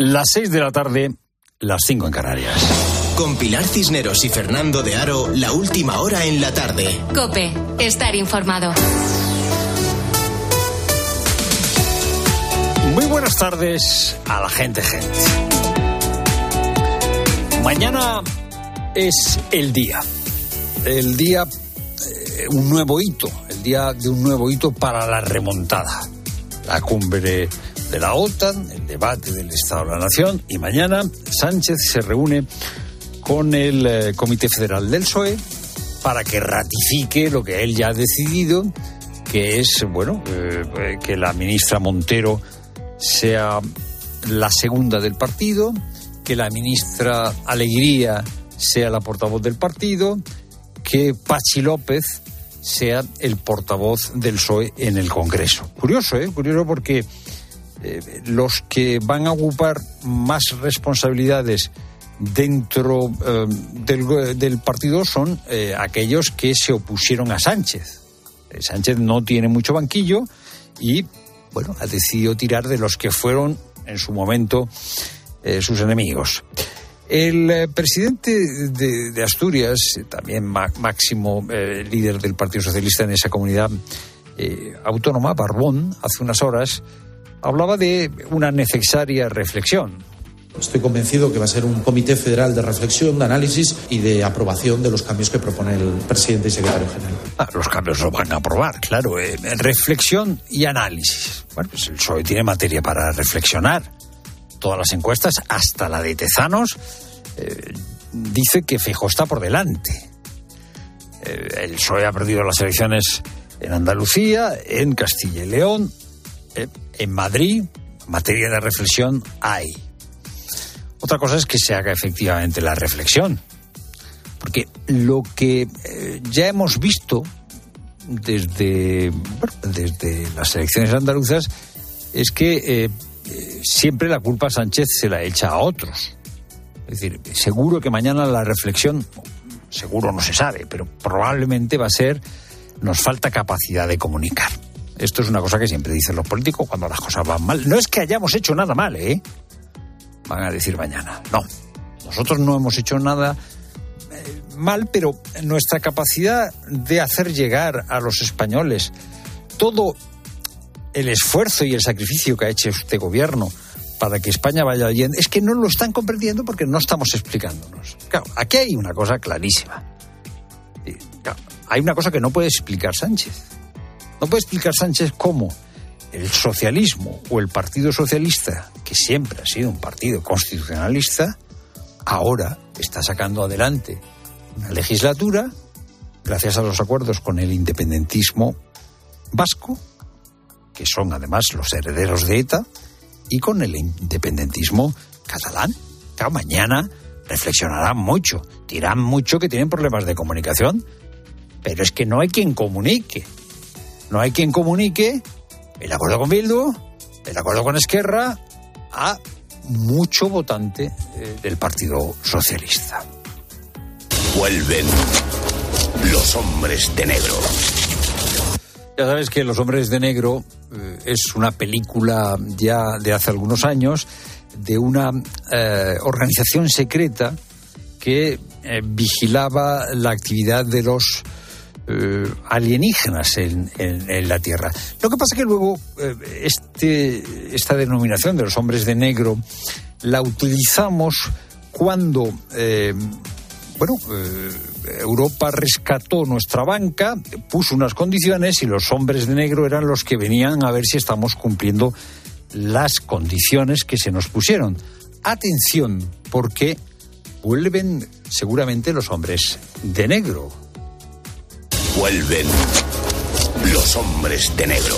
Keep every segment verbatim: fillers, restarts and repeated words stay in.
Las seis de la tarde, las cinco en Canarias. Con Pilar Cisneros y Fernando de Aro, la última hora en la tarde. COPE, estar informado. Muy buenas tardes a la gente, gente. Mañana es el día. El día, eh, un nuevo hito. El día de un nuevo hito para la remontada. La cumbre de la OTAN, el debate del Estado de la Nación, y mañana Sánchez se reúne con el eh, Comité Federal del P S O E para que ratifique lo que él ya ha decidido, que es, bueno, eh, que la ministra Montero sea la segunda del partido, que la ministra Alegría sea la portavoz del partido, que Patxi López sea el portavoz del P S O E en el Congreso. Curioso, ¿eh? Curioso porque eh, los que van a ocupar más responsabilidades dentro eh, del, del partido son eh, aquellos que se opusieron a Sánchez. Eh, Sánchez no tiene mucho banquillo y, bueno, ha decidido tirar de los que fueron en su momento eh, sus enemigos. El eh, presidente de, de Asturias, también ma- máximo eh, líder del Partido Socialista en esa comunidad eh, autónoma, Barbón, hace unas horas, hablaba de una necesaria reflexión. Estoy convencido que va a ser un comité federal de reflexión, de análisis y de aprobación de los cambios que propone el presidente y secretario general. Ah, los cambios los van a aprobar, claro. Eh, reflexión y análisis. Bueno, pues el P S O E tiene materia para reflexionar. Todas las encuestas, hasta la de Tezanos, eh, dice que Feijóo está por delante. Eh, el P S O E ha perdido las elecciones en Andalucía, en Castilla y León, eh, en Madrid. Materia de reflexión hay. Otra cosa es que se haga efectivamente la reflexión, porque lo que eh, ya hemos visto desde, bueno, desde las elecciones andaluzas es que eh, eh, siempre la culpa a Sánchez se la echa a otros. Es decir, seguro que mañana la reflexión, seguro no se sabe, pero probablemente va a ser: nos falta capacidad de comunicar. Esto es una cosa que siempre dicen los políticos cuando las cosas van mal. No es que hayamos hecho nada mal, ¿eh? Van a decir mañana. No, nosotros no hemos hecho nada eh, mal, pero nuestra capacidad de hacer llegar a los españoles todo el esfuerzo y el sacrificio que ha hecho este gobierno para que España vaya bien, es que no lo están comprendiendo porque no estamos explicándonos. Claro, aquí hay una cosa clarísima. Claro, hay una cosa que no puede explicar Sánchez. No puede explicar Sánchez cómo el socialismo o el Partido Socialista, que siempre ha sido un partido constitucionalista, ahora está sacando adelante una legislatura gracias a los acuerdos con el independentismo vasco, que son además los herederos de ETA, y con el independentismo catalán. Claro, mañana reflexionarán mucho, dirán mucho que tienen problemas de comunicación, pero es que no hay quien comunique. No hay quien comunique el acuerdo con Bildu, el acuerdo con Esquerra, a mucho votante eh, del Partido Socialista. Vuelven los hombres de negro. Ya sabes que Los hombres de negro eh, es una película ya de hace algunos años de una eh, organización secreta que eh, vigilaba la actividad de los Eh, alienígenas en, en, en la Tierra. Lo que pasa es que luego eh, este, esta denominación de los hombres de negro la utilizamos cuando eh, bueno eh, Europa rescató nuestra banca, puso unas condiciones y los hombres de negro eran los que venían a ver si estamos cumpliendo las condiciones que se nos pusieron. Atención, porque vuelven seguramente los hombres de negro. Vuelven los hombres de negro.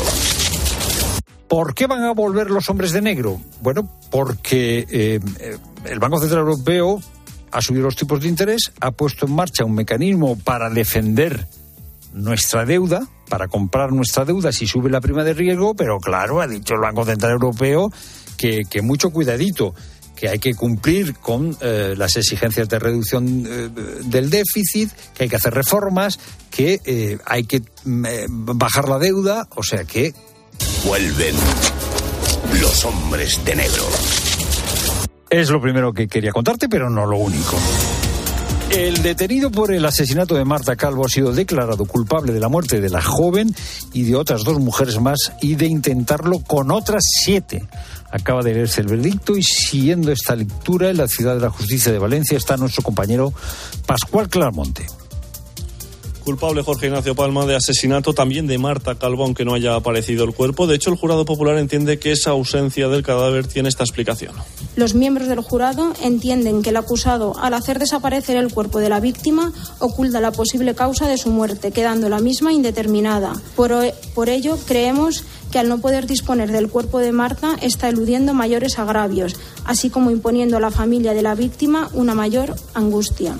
¿Por qué van a volver los hombres de negro? Bueno, porque eh, el Banco Central Europeo ha subido los tipos de interés, ha puesto en marcha un mecanismo para defender nuestra deuda, para comprar nuestra deuda si sube la prima de riesgo, pero claro, ha dicho el Banco Central Europeo que, que mucho cuidadito, que hay que cumplir con eh, las exigencias de reducción eh, del déficit, que hay que hacer reformas, que eh, hay que eh, bajar la deuda, o sea que... Vuelven los hombres de negro. Es lo primero que quería contarte, pero no lo único. El detenido por el asesinato de Marta Calvo ha sido declarado culpable de la muerte de la joven y de otras dos mujeres más y de intentarlo con otras siete. Acaba de leerse el veredicto y siguiendo esta lectura en la Ciudad de la Justicia de Valencia está nuestro compañero Pascual Clarmonte. Culpable Jorge Ignacio Palma de asesinato también de Marta Calvo, aunque no haya aparecido el cuerpo. De hecho, el jurado popular entiende que esa ausencia del cadáver tiene esta explicación. Los miembros del jurado entienden que el acusado, al hacer desaparecer el cuerpo de la víctima, oculta la posible causa de su muerte, quedando la misma indeterminada. Por, por ello, creemos que al no poder disponer del cuerpo de Marta está eludiendo mayores agravios, así como imponiendo a la familia de la víctima una mayor angustia.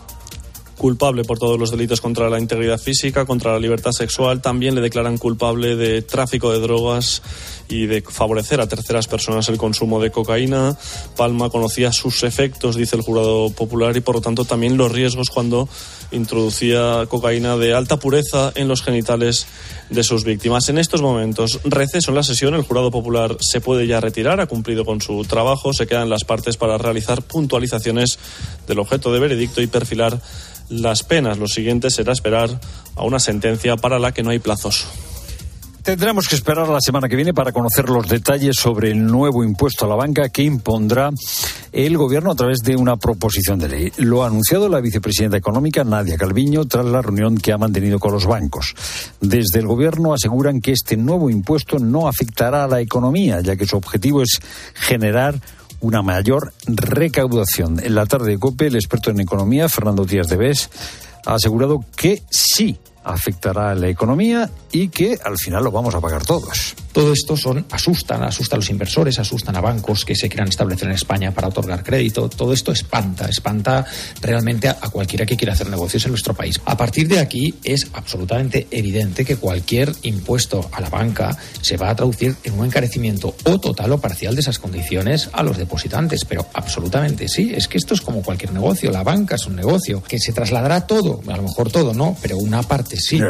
Culpable por todos los delitos contra la integridad física, contra la libertad sexual. También le declaran culpable de tráfico de drogas y de favorecer a terceras personas el consumo de cocaína. Palma conocía sus efectos, dice el jurado popular, y por lo tanto también los riesgos cuando introducía cocaína de alta pureza en los genitales de sus víctimas. En estos momentos, receso en la sesión. El jurado popular se puede ya retirar, ha cumplido con su trabajo. Se quedan las partes para realizar puntualizaciones del objeto de veredicto y perfilar las penas. Lo siguiente será esperar a una sentencia para la que no hay plazos. Tendremos que esperar a la semana que viene para conocer los detalles sobre el nuevo impuesto a la banca que impondrá el Gobierno a través de una proposición de ley. Lo ha anunciado la vicepresidenta económica Nadia Calviño tras la reunión que ha mantenido con los bancos. Desde el Gobierno aseguran que este nuevo impuesto no afectará a la economía, ya que su objetivo es generar una mayor recaudación. En la tarde de COPE, el experto en economía, Fernando Díaz de Bes, ha asegurado que sí afectará a la economía y que al final lo vamos a pagar todos. Todo esto son asustan, asustan a los inversores, asustan a bancos que se quieran establecer en España para otorgar crédito. Todo esto espanta, espanta realmente a, a cualquiera que quiera hacer negocios en nuestro país. A partir de aquí es absolutamente evidente que cualquier impuesto a la banca se va a traducir en un encarecimiento o total o parcial de esas condiciones a los depositantes, pero absolutamente sí. Es que esto es como cualquier negocio. La banca es un negocio que se trasladará todo, a lo mejor todo no, pero una parte sí.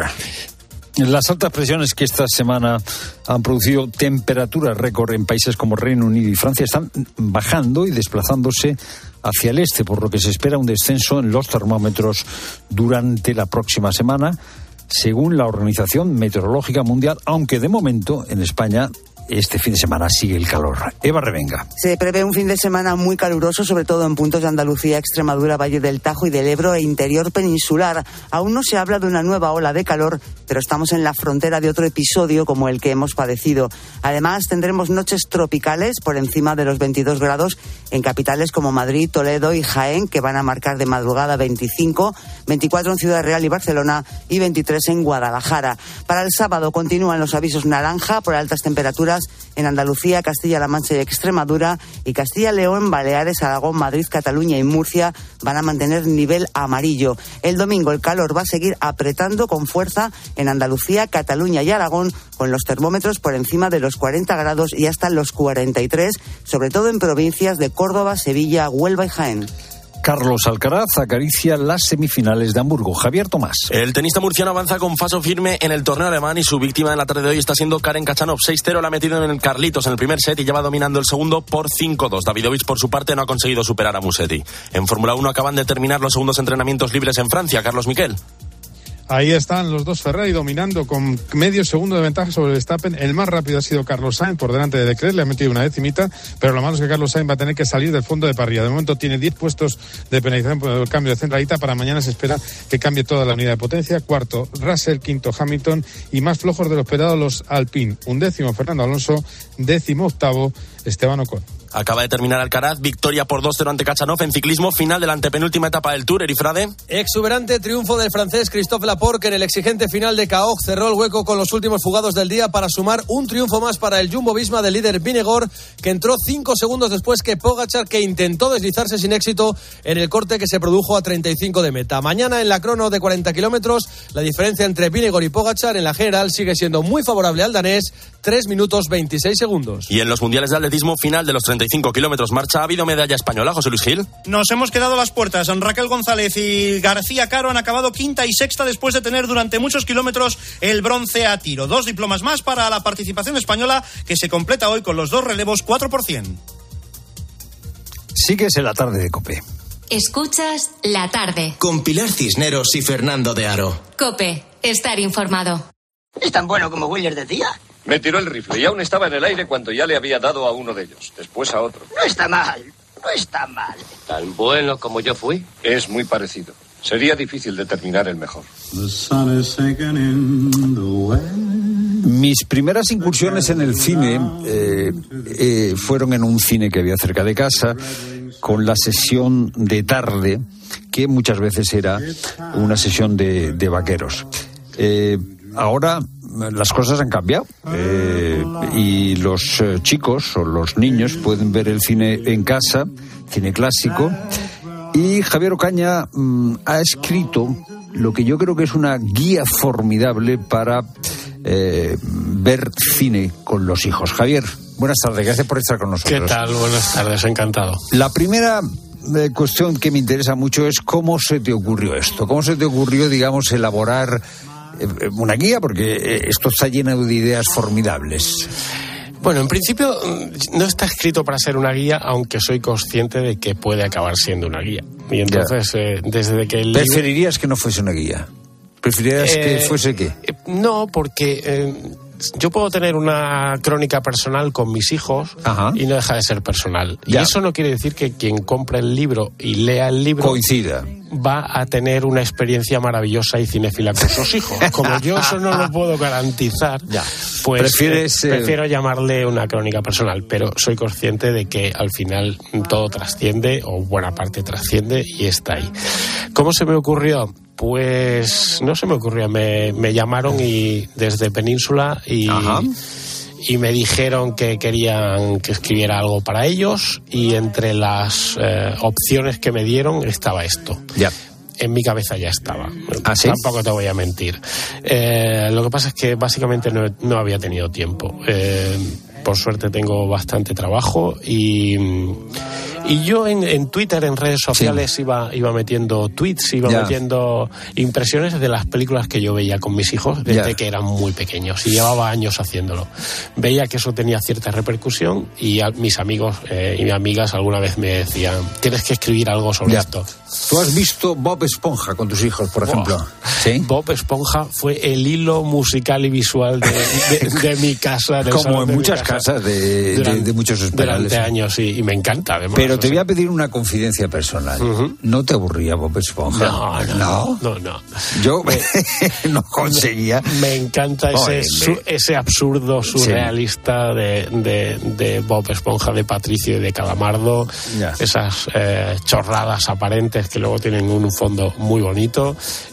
Las altas presiones que esta semana han producido temperaturas récord en países como Reino Unido y Francia están bajando y desplazándose hacia el este, por lo que se espera un descenso en los termómetros durante la próxima semana, según la Organización Meteorológica Mundial, aunque de momento en España este fin de semana sigue el calor. Eva Revenga. Se prevé un fin de semana muy caluroso, sobre todo en puntos de Andalucía, Extremadura, Valle del Tajo y del Ebro e interior peninsular. Aún no se habla de una nueva ola de calor, pero estamos en la frontera de otro episodio como el que hemos padecido. Además, tendremos noches tropicales por encima de los veintidós grados en capitales como Madrid, Toledo y Jaén, que van a marcar de madrugada veinticinco, veinticuatro en Ciudad Real y Barcelona y veintitrés en Guadalajara. Para el sábado continúan los avisos naranja por altas temperaturas en Andalucía, Castilla-La Mancha y Extremadura, y Castilla-León, Baleares, Aragón, Madrid, Cataluña y Murcia van a mantener nivel amarillo. El domingo el calor va a seguir apretando con fuerza en Andalucía, Cataluña y Aragón, con los termómetros por encima de los cuarenta grados y hasta los cuarenta y tres, sobre todo en provincias de Córdoba, Sevilla, Huelva y Jaén. Carlos Alcaraz acaricia las semifinales de Hamburgo. Javier Tomás. El tenista murciano avanza con paso firme en el torneo alemán y su víctima en la tarde de hoy está siendo Karen Khachanov. seis cero la ha metido en el Carlitos en el primer set y lleva dominando el segundo por cinco dos. Davidovich, por su parte, no ha conseguido superar a Musetti. En Fórmula uno acaban de terminar los segundos entrenamientos libres en Francia. Carlos Miquel. Ahí están los dos Ferrari dominando con medio segundo de ventaja sobre Verstappen. El más rápido ha sido Carlos Sainz por delante de Leclerc, le ha metido una decimita, pero lo malo es que Carlos Sainz va a tener que salir del fondo de parrilla. De momento tiene diez puestos de penalización por el cambio de centralita. Para mañana se espera que cambie toda la unidad de potencia. Cuarto Russell, quinto Hamilton y más flojos de lo esperado los Alpine. Undécimo Fernando Alonso, décimo octavo Esteban Ocon. Acaba de terminar Alcaraz, victoria por dos cero ante Khachanov en ciclismo, final de la antepenúltima etapa del Tour. Erifrade. Exuberante triunfo del francés Christophe Laporte, que en el exigente final de Caog cerró el hueco con los últimos fugados del día para sumar un triunfo más para el Jumbo-Visma del líder Vingegaard, que entró cinco segundos después que Pogačar, que intentó deslizarse sin éxito en el corte que se produjo a treinta y cinco de meta. Mañana en la crono de cuarenta kilómetros, la diferencia entre Vingegaard y Pogačar en la general sigue siendo muy favorable al danés, tres minutos veintiséis segundos. Y en los mundiales de atletismo, final de los treinta y cinco kilómetros marcha, ha habido medalla española. José Luis Gil. Nos hemos quedado a las puertas. Raquel González y García Caro han acabado quinta y sexta después de tener durante muchos kilómetros el bronce a tiro. Dos diplomas más para la participación española, que se completa hoy con los dos relevos cuatro por ciento. Sigues en la tarde de COPE. Escuchas La Tarde. Con Pilar Cisneros y Fernando de Aro. COPE, estar informado. ¿Es tan bueno como Williams decía? Me tiró el rifle y aún estaba en el aire cuando ya le había dado a uno de ellos, después a otro. No está mal, no está mal. ¿Tan bueno como yo fui? Es muy parecido. Sería difícil determinar el mejor. Mis primeras incursiones en el cine eh, eh, fueron en un cine que había cerca de casa, con la sesión de tarde, que muchas veces era una sesión de, de vaqueros. Eh, ahora las cosas han cambiado eh, y los eh, chicos o los niños pueden ver el cine en casa, cine clásico, y Javier Ocaña mmm, ha escrito lo que yo creo que es una guía formidable para eh, ver cine con los hijos. Javier, buenas tardes, gracias por estar con nosotros. ¿Qué tal? Buenas tardes, encantado. La primera eh, cuestión que me interesa mucho es cómo se te ocurrió esto, cómo se te ocurrió, digamos, elaborar eh, una guía, porque eh, esto está lleno de ideas formidables. Bueno, en principio no está escrito para ser una guía, aunque soy consciente de que puede acabar siendo una guía. Y entonces, eh, desde que el ¿Preferirías libro... que no fuese una guía? ¿Preferirías eh, que fuese qué? Eh, no, porque eh, yo puedo tener una crónica personal con mis hijos. Ajá. Y no deja de ser personal. Ya. Y eso no quiere decir que quien compre el libro y lea el libro coincida, va a tener una experiencia maravillosa y cinéfila con sus hijos. Como yo eso no lo puedo garantizar, ya. pues ¿Prefieres, eh, prefiero llamarle una crónica personal, pero soy consciente de que al final todo trasciende, o buena parte trasciende, y está ahí. ¿Cómo se me ocurrió? Pues no se me ocurrió, me, me llamaron y desde Península y, y me dijeron que querían que escribiera algo para ellos, y entre las eh, opciones que me dieron estaba esto. Ya. En mi cabeza ya estaba. ¿Ah, sí? Tampoco te voy a mentir. Eh, lo que pasa es que básicamente no, no había tenido tiempo. Eh, por suerte tengo bastante trabajo y... Y yo en, en Twitter, en redes sociales, sí. iba, iba metiendo tweets, iba ya. metiendo impresiones de las películas que yo veía con mis hijos desde ya. que eran muy pequeños, y llevaba años haciéndolo. Veía que eso tenía cierta repercusión, y a, mis amigos eh, y mis amigas alguna vez me decían, tienes que escribir algo sobre ya. esto. ¿Tú has visto Bob Esponja con tus hijos, por ejemplo? Oh, ¿sí? Bob Esponja fue el hilo musical y visual de, de, de mi casa. Como en muchas casa, casas de, durante, de, de muchos esperales. Durante años, y, y me encanta, además. Pero te voy a pedir una confidencia personal. Uh-huh. ¿No te aburría Bob Esponja? No, no, no. no, no. Yo me, no conseguía. Me, me encanta ese, su, ese absurdo surrealista sí. de, de, de Bob Esponja, de Patricio y de Calamardo. Ya. Esas eh, chorradas aparentes que luego tienen un fondo muy bonito.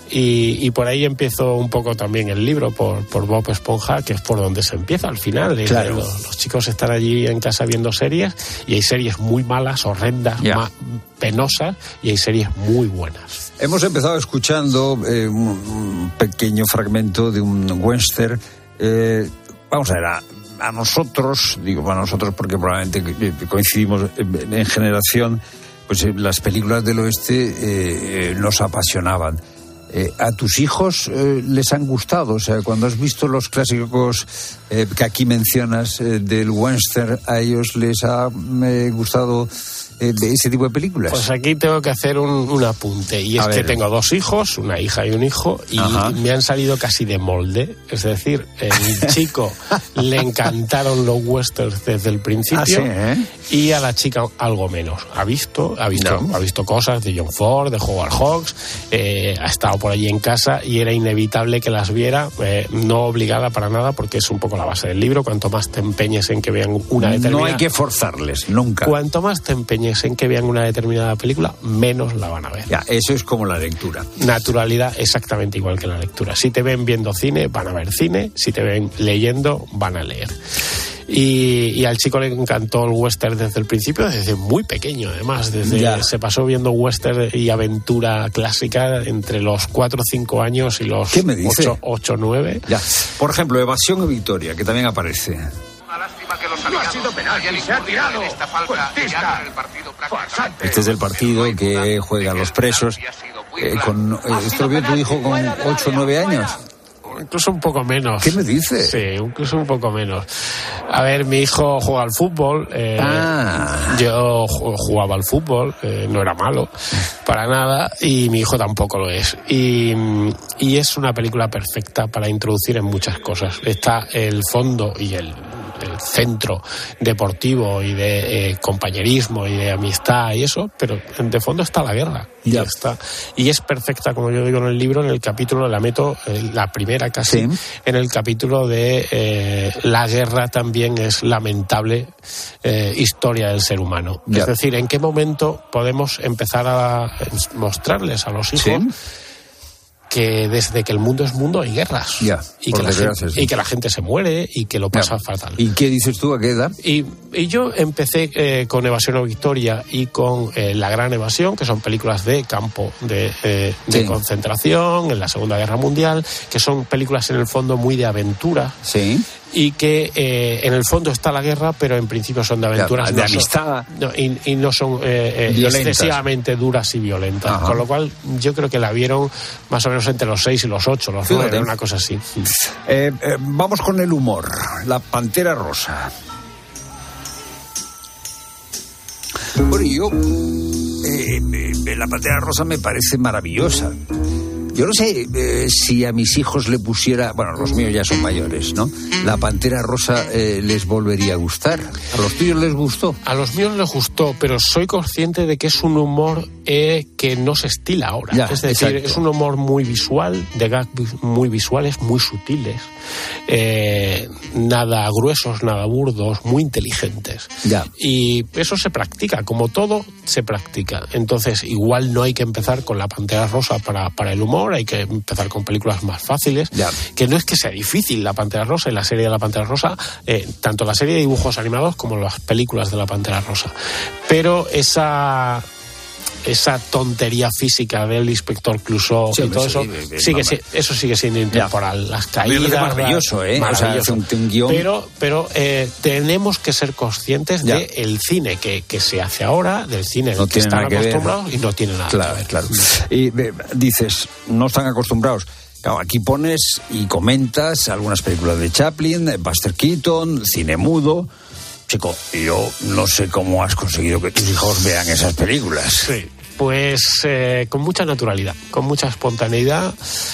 Y, y por ahí empiezo un poco también el libro, por, por Bob Esponja, que es por donde se empieza al final. Claro. Los, los chicos están allí en casa viendo series, y hay series muy malas, horrendas, yeah. ma, penosas, y hay series muy buenas. Hemos empezado escuchando eh, un, un pequeño fragmento de un western. Eh, vamos a ver, a, a nosotros, digo a nosotros porque probablemente coincidimos en, en generación, pues eh, las películas del oeste eh, eh, nos apasionaban. Eh, ¿A tus hijos eh, les han gustado? O sea, cuando has visto los clásicos eh, que aquí mencionas eh, del western, ¿a ellos les ha eh, gustado eh, de ese tipo de películas? Pues aquí tengo que hacer un, un apunte, y es que tengo dos hijos, una hija y un hijo, y Ajá. me han salido casi de molde. Es decir, el chico le encantaron los westerns desde el principio. ¿Ah, sí, eh? Y a la chica algo menos. Ha visto, ha visto, no. ha visto cosas de John Ford, de Howard Hawks, eh, ha estado por allí en casa, y era inevitable que las viera, eh, no obligada para nada, porque es un poco la base del libro. Cuanto más te empeñes en que vean una determinada... No hay que forzarles, nunca. Cuanto más te empeñes en que vean una determinada película, menos la van a ver. Ya, eso es como la lectura. Naturalidad, exactamente igual que la lectura. Si te ven viendo cine, van a ver cine. Si te ven leyendo, van a leer. Y, y al chico le encantó el western desde el principio, desde muy pequeño, además. Desde ya. Se pasó viendo western y aventura clásica entre los cuatro o cinco años y los ocho o nueve. Ya. Por ejemplo, Evasión y Victoria, que también aparece. Una lástima que los no ha sido penal, y se ha tirado. Esta falta el partido este es el partido que juegan los presos. Eh, con, eh, ¿Esto lo vio tu hijo con ocho o nueve años? incluso un poco menos. ¿Qué me dices? Sí, incluso un poco menos. A ver, mi hijo juega al fútbol. Eh, ah. Yo jugaba al fútbol, eh, no era malo, para nada, y mi hijo tampoco lo es. Y, y es una película perfecta para introducir en muchas cosas. Está el fondo y el... el centro deportivo y de eh, compañerismo y de amistad y eso, pero de fondo está la guerra. Ya. Y, está, y es perfecta, como yo digo en el libro, en el capítulo, la meto, eh, la primera casi, sí. en el capítulo de eh, la guerra también es lamentable eh, historia del ser humano. Ya. Es decir, ¿en qué momento podemos empezar a mostrarles a los hijos ¿sí? que desde que el mundo es mundo hay guerras ya, y, que la gente, sí. y que la gente se muere y que lo pasa ya. fatal? ¿Y qué dices tú? ¿A qué edad? Y, y yo empecé eh, con Evasión o Victoria y con eh, La Gran Evasión, que son películas de campo de, eh, de sí. concentración en la Segunda Guerra Mundial, que son películas en el fondo muy de aventura. Sí. Y que eh, en el fondo está la guerra, pero en principio son de aventuras. De no amistad. Son, no, y, y no son eh, eh, excesivamente duras y violentas. Ajá. Con lo cual, yo creo que la vieron más o menos entre los seis y los ocho, los nueve, una cosa así. Eh, eh, vamos con el humor. La Pantera Rosa. Bueno, yo... Eh, eh, la Pantera Rosa me parece maravillosa. Yo no sé eh, si a mis hijos le pusiera... Bueno, los míos ya son mayores, ¿no? La Pantera Rosa eh, les volvería a gustar. ¿A los tuyos les gustó? A los míos les gustó, pero soy consciente de que es un humor eh, que no se estila ahora. Ya, es decir, exacto. es un humor muy visual, de gags muy visuales, muy sutiles. Eh, nada gruesos, nada burdos, muy inteligentes. Ya. Y eso se practica, como todo se practica. Entonces, igual no hay que empezar con La Pantera Rosa para, para el humor, hay que empezar con películas más fáciles, ya. que no es que sea difícil La Pantera Rosa y la serie de La Pantera Rosa, eh, tanto la serie de dibujos animados como las películas de La Pantera Rosa. Pero esa... esa tontería física del inspector Clouseau sí, y todo eso, sí, sigue, sí, eso sigue siendo intemporal. Ya. Las caídas... Es maravilloso, ¿eh? Maravilloso. O sea, un, un guión... Pero, pero eh, tenemos que ser conscientes del de cine que, que se hace ahora, del cine no que están acostumbrados y no tiene nada claro, que ver. Claro. Y eh, dices, no están acostumbrados. Claro, aquí pones y comentas algunas películas de Chaplin, Buster Keaton, cine mudo... Chico, yo no sé cómo has conseguido que tus hijos vean esas películas. Sí, pues eh, con mucha naturalidad, con mucha espontaneidad.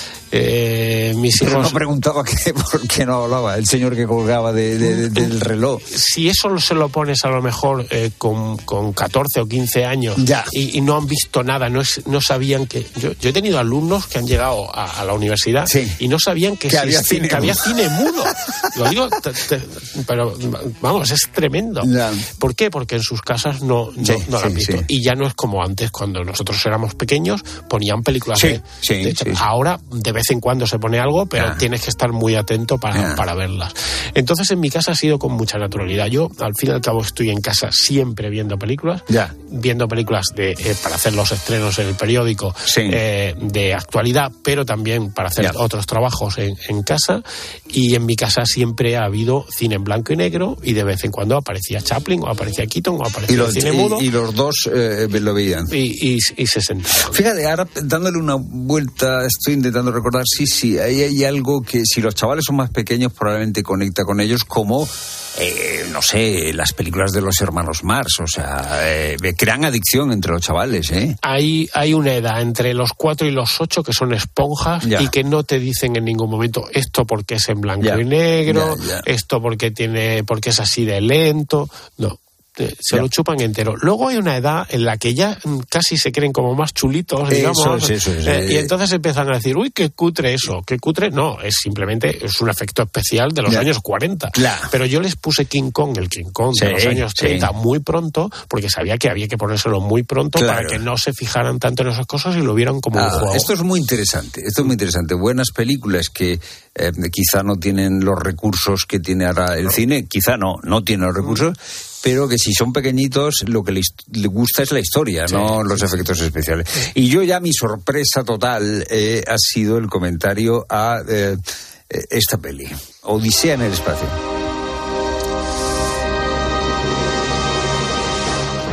Eh, mis Pero hijos... no preguntaba que, por qué no hablaba el señor que colgaba de, de, de, del reloj. Si eso se lo pones a lo mejor eh, con, con catorce o quince años ya. Y, y no han visto nada, no, es, no sabían que... Yo, yo he tenido alumnos que han llegado a, a la universidad sí. y no sabían que, que, si, había, cine que había cine mudo. Lo digo, te, te, pero vamos, es tremendo. Ya. ¿Por qué? Porque en sus casas no, no, sí, no lo han sí, visto. Sí. Y ya no es como antes, cuando nosotros éramos pequeños, ponían películas sí, de, sí, de sí, sí. Ahora, de vez en cuando se pone algo, pero yeah. tienes que estar muy atento para, yeah. para verlas. Entonces, en mi casa ha sido con mucha naturalidad. Yo, al fin y al cabo, estoy en casa siempre viendo películas, yeah. viendo películas de, eh, para hacer los estrenos en el periódico sí. eh, de actualidad, pero también para hacer yeah. otros trabajos en, en casa. Y en mi casa siempre ha habido cine en blanco y negro, y de vez en cuando aparecía Chaplin, o aparecía Keaton, o aparecía y los, el cine mudo. Y, y los dos eh, lo veían. Y, y, y se sentaban. Fíjate, ahora dándole una vuelta, estoy intentando recordar, sí, sí, ahí hay algo que si los chavales son más pequeños probablemente conecta con ellos, como eh, no sé, las películas de los hermanos Marx, o sea, eh, crean adicción entre los chavales, ¿eh? Hay, hay una edad entre los cuatro y los ocho que son esponjas ya. y que no te dicen en ningún momento esto porque es en blanco ya. y negro, ya, ya. esto porque tiene, porque es así de lento, no. Se ya. lo chupan entero. Luego hay una edad en la que ya casi se creen como más chulitos, digamos. Eso es, eso es, eh, y entonces empiezan a decir, uy, qué cutre eso, qué cutre. No, es simplemente, es un efecto especial de los ya. años cuarenta. Claro. Pero yo les puse King Kong, el King Kong sí, de los años treinta, sí. muy pronto, porque sabía que había que ponérselo muy pronto claro. para que no se fijaran tanto en esas cosas y lo vieran como ah, un juego. Esto es muy interesante, esto es muy interesante. Buenas películas que eh, quizá no tienen los recursos que tiene ahora el no. cine, quizá no, no tienen los recursos, pero que si son pequeñitos lo que les, les gusta es la historia, sí, no sí, los sí. efectos especiales. Y yo ya mi sorpresa total eh, ha sido el comentario a eh, esta peli, Odisea en el espacio.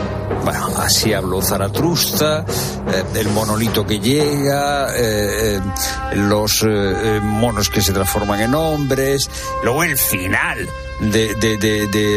bueno, así habló Zaratrusta, eh, el monolito que llega, eh, eh, los eh, monos que se transforman en hombres, luego el final de, de, de, de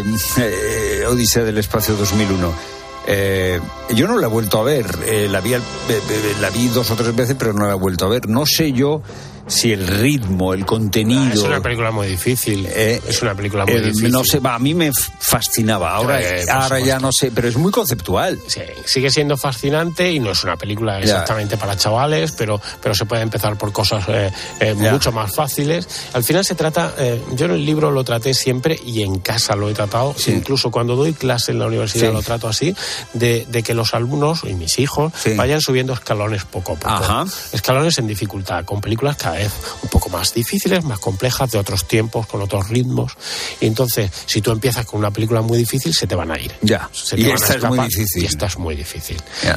eh, Odisea del Espacio dos mil uno. Eh, yo no la he vuelto a ver, eh, la, vi, eh, la vi dos o tres veces, pero no la he vuelto a ver. No sé yo si el ritmo, el contenido... Es una película muy difícil, eh, es una película muy eh, difícil. No sé, a mí me fascinaba, ahora, eh, ahora ya no sé, pero es muy conceptual. Sí, sigue siendo fascinante y no es una película exactamente ya. para chavales, pero, pero se puede empezar por cosas eh, eh, mucho más fáciles. Al final se trata, eh, yo en el libro lo traté siempre y en casa lo he tratado, sí. incluso cuando doy clase en la universidad sí. lo trato así, de, de que los alumnos y mis hijos sí. vayan subiendo escalones poco a poco. Ajá. Escalones en dificultad, con películas cada vez un poco más difíciles, más complejas, de otros tiempos, con otros ritmos. Y entonces, si tú empiezas con una película muy difícil, se te van a ir. Ya, se te y van esta a escapar, es muy difícil. Y esta es muy difícil.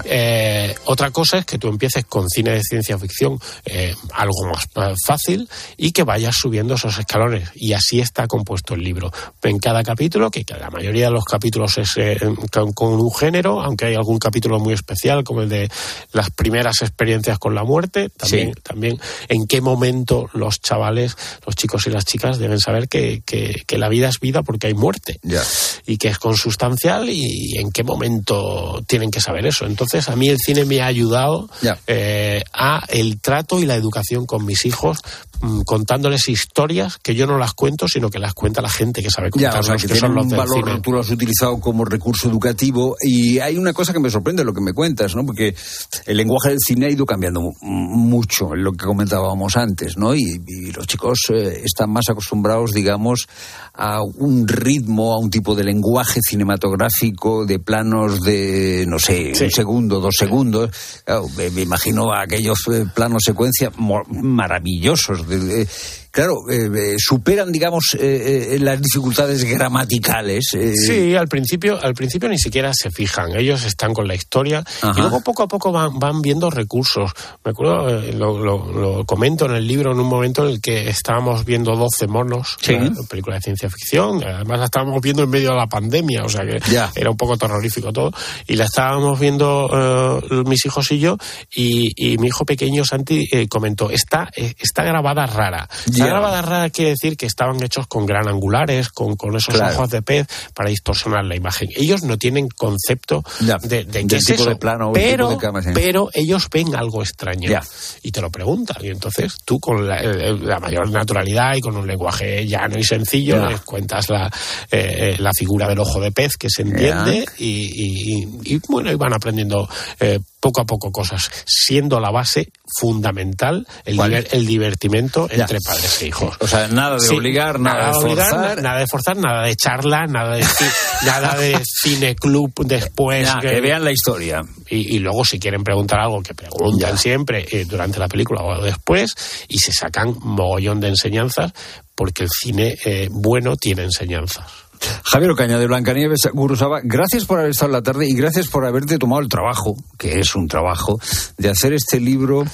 Eh, otra cosa es que tú empieces con cine de ciencia ficción, eh, algo más eh, fácil, y que vayas subiendo esos escalones. Y así está compuesto el libro. En cada capítulo, que la mayoría de los capítulos es eh, con, con un género, aunque hay algún capítulo muy especial, como el de las primeras experiencias con la muerte, también, sí. también en qué momento los chavales, los chicos y las chicas deben saber que, que, que la vida es vida porque hay muerte yeah. y que es consustancial, y en qué momento tienen que saber eso. Entonces a mí el cine me ha ayudado yeah. eh, a el trato y la educación con mis hijos, mmm, contándoles historias que yo no las cuento, sino que las cuenta la gente que sabe contarlas, yeah, o sea, que, que son los un del valor, cine. Tú lo has utilizado como recurso educativo, y hay una cosa que me sorprende lo que me cuentas, ¿no? Porque el lenguaje del cine ha ido cambiando mucho, en lo que comentábamos antes, ¿no? Y, y los chicos eh, están más acostumbrados, digamos, a un ritmo, a un tipo de lenguaje cinematográfico, de planos de, no sé, sí. un segundo, dos segundos. Claro, me, me imagino aquellos eh, planos secuencia maravillosos de, de claro, eh, eh, superan, digamos, eh, eh, las dificultades gramaticales. Eh. Sí, al principio, al principio ni siquiera se fijan. Ellos están con la historia. Ajá. Y luego poco a poco van, van viendo recursos. Me acuerdo, eh, lo, lo, lo comento en el libro, en un momento en el que estábamos viendo doce monos, sí. una película de ciencia ficción. Además la estábamos viendo en medio de la pandemia, o sea que ya. era un poco terrorífico todo. Y la estábamos viendo eh, mis hijos y yo, y, y mi hijo pequeño, Santi, eh, comentó, está, eh, está grabada rara. Ya. La grabada rara quiere decir que estaban hechos con gran angulares, con, con esos claro. ojos de pez para distorsionar la imagen. Ellos no tienen concepto ya. de, de qué es tipo eso, de plano, pero, tipo de cámara, sí. pero ellos ven algo extraño ya. y te lo preguntan. Y entonces tú, con la, la mayor naturalidad y con un lenguaje llano y sencillo, ya. les cuentas la, eh, la figura del ojo de pez, que se entiende, y, y, y bueno, y van aprendiendo eh, poco a poco cosas, siendo la base fundamental el, diver, el divertimento ya. entre padres e hijos. O sea, nada de sí, obligar, nada, nada de forzar. Obligar, nada de forzar, nada de charla, nada de, nada de cineclub después. Ya, que, que vean la historia. Y, y luego, si quieren preguntar algo, que preguntan ya. siempre eh, durante la película o después, y se sacan mogollón de enseñanzas, porque el cine eh, bueno tiene enseñanzas. Javier Ocaña, de Blancanieves Guruzaba, gracias por haber estado en la tarde y gracias por haberte tomado el trabajo, que es un trabajo, de hacer este libro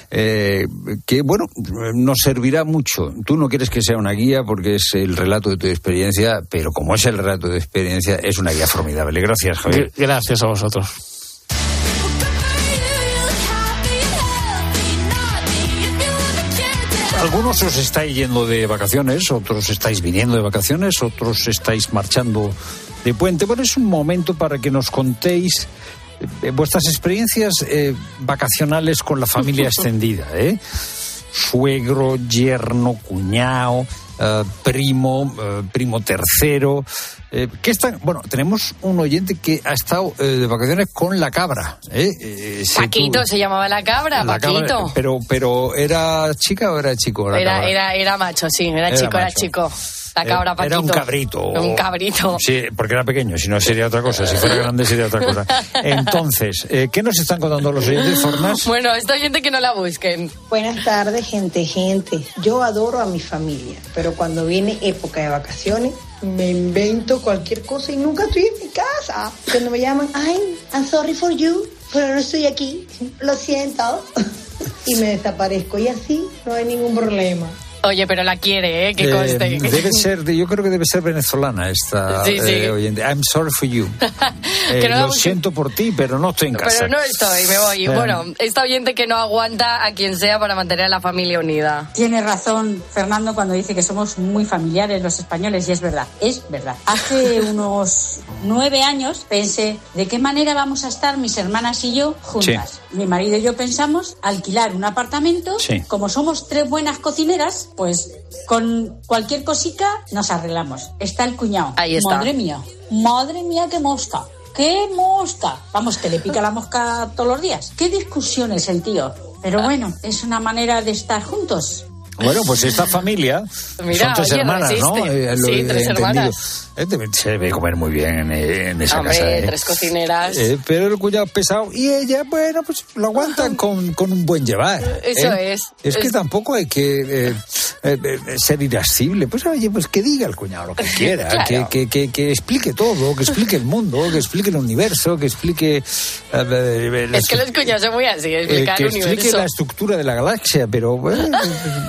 eh, que, bueno, nos servirá mucho. Tú no quieres que sea una guía porque es el relato de tu experiencia, pero como es el relato de tu experiencia, es una guía formidable. Gracias, Javier. Gracias a vosotros. Algunos os estáis yendo de vacaciones, otros estáis viniendo de vacaciones, otros estáis marchando de puente. Bueno, es un momento para que nos contéis eh, vuestras experiencias eh, vacacionales con la familia extendida, ¿eh? Suegro, yerno, cuñado, eh, primo, eh, primo tercero. Eh, ¿qué están? Bueno, tenemos un oyente que ha estado eh, de vacaciones con la cabra. ¿eh? Eh, Paquito, se, se llamaba la cabra, la Paquito. Cabra, pero, pero ¿era chica o era chico? La era, era, era macho, sí, era, era chico, macho. era chico. La cabra, Paquito. Era un cabrito. Un cabrito. Sí, porque era pequeño, si no sería otra cosa. Si fuera grande sería otra cosa. Entonces, eh, ¿qué nos están contando los oyentes, Fornas? Bueno, esta gente que no la busquen. Buenas tardes, gente, gente. Yo adoro a mi familia, pero cuando viene época de vacaciones, me invento cualquier cosa y nunca estoy en mi casa. Cuando me llaman, ay, I'm sorry for you, pero no estoy aquí. Lo siento. Y me desaparezco y así no hay ningún problema. Oye, pero la quiere, ¿eh? Que conste. Eh, debe ser, yo creo que debe ser venezolana esta sí, sí. Eh, oyente. I'm sorry for you. Eh, no lo siento por ti, pero no estoy en casa. Pero no estoy, me voy. Eh, bueno, esta oyente que no aguanta a quien sea para mantener a la familia unida. Tiene razón Fernando cuando dice que somos muy familiares los españoles, y es verdad, es verdad. Hace unos nueve años pensé, ¿de qué manera vamos a estar mis hermanas y yo juntas? Sí. Mi marido y yo pensamos alquilar un apartamento. Sí. Como somos tres buenas cocineras, pues con cualquier cosica nos arreglamos. Está el cuñado. Ahí está. Madre mía, madre mía, qué mosca. ¡Qué mosca! Vamos, que le pica la mosca todos los días. ¡Qué discusiones el tío! Pero bueno, es una manera de estar juntos. Bueno, pues esta familia Mira, son tres oye, hermanas, no ¿no? Eh, lo sí, he tres entendido. hermanas. Eh, debe, se debe comer muy bien en, en esa Hombre, casa. ¿eh? tres cocineras. Eh, pero el cuñado es pesado y ella, bueno, pues lo aguantan con, con un buen llevar. Eso ¿eh? es. Es, es que tampoco hay que eh, eh, eh, ser irascible. Pues oye, pues que diga el cuñado lo que quiera, claro. que, que, que, que explique todo, que explique el mundo, que explique el universo, que explique... Eh, eh, es que los cuñados son muy así, explicar eh, el universo. Que explique la estructura de la galaxia, pero bueno,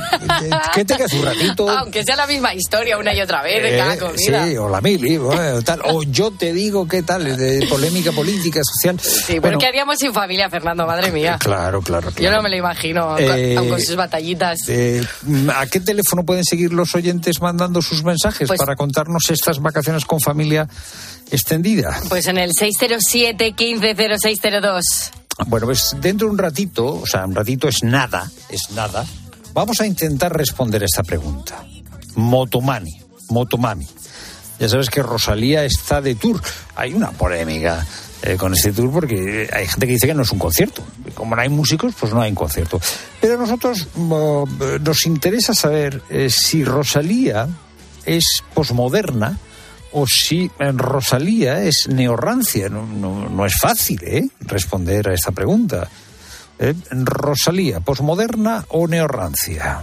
que tengas un ratito. Aunque sea la misma historia una y otra vez de eh, cada comida. Sí, o la mili, bueno, tal. O yo te digo qué tal, de polémica política, social. Sí, pero bueno, ¿qué haríamos sin familia, Fernando? Madre mía. Claro, claro, claro. Yo no me lo imagino, eh, aun con sus batallitas. Eh, ¿A qué teléfono pueden seguir los oyentes mandando sus mensajes pues, para contarnos estas vacaciones con familia extendida? Pues en el seis cero siete, quince cero seis cero dos. Bueno, pues dentro de un ratito, o sea, un ratito es nada, es nada, vamos a intentar responder esta pregunta. Motomani, Motomami. Ya sabes que Rosalía está de tour. Hay una polémica eh, con este tour porque hay gente que dice que no es un concierto. Como no hay músicos, pues no hay un concierto. Pero a nosotros uh, nos interesa saber eh, si Rosalía es posmoderna o si Rosalía es neorrancia. No, no, no es fácil ¿eh? responder a esta pregunta. ¿Eh? Rosalía, posmoderna o neorrancia.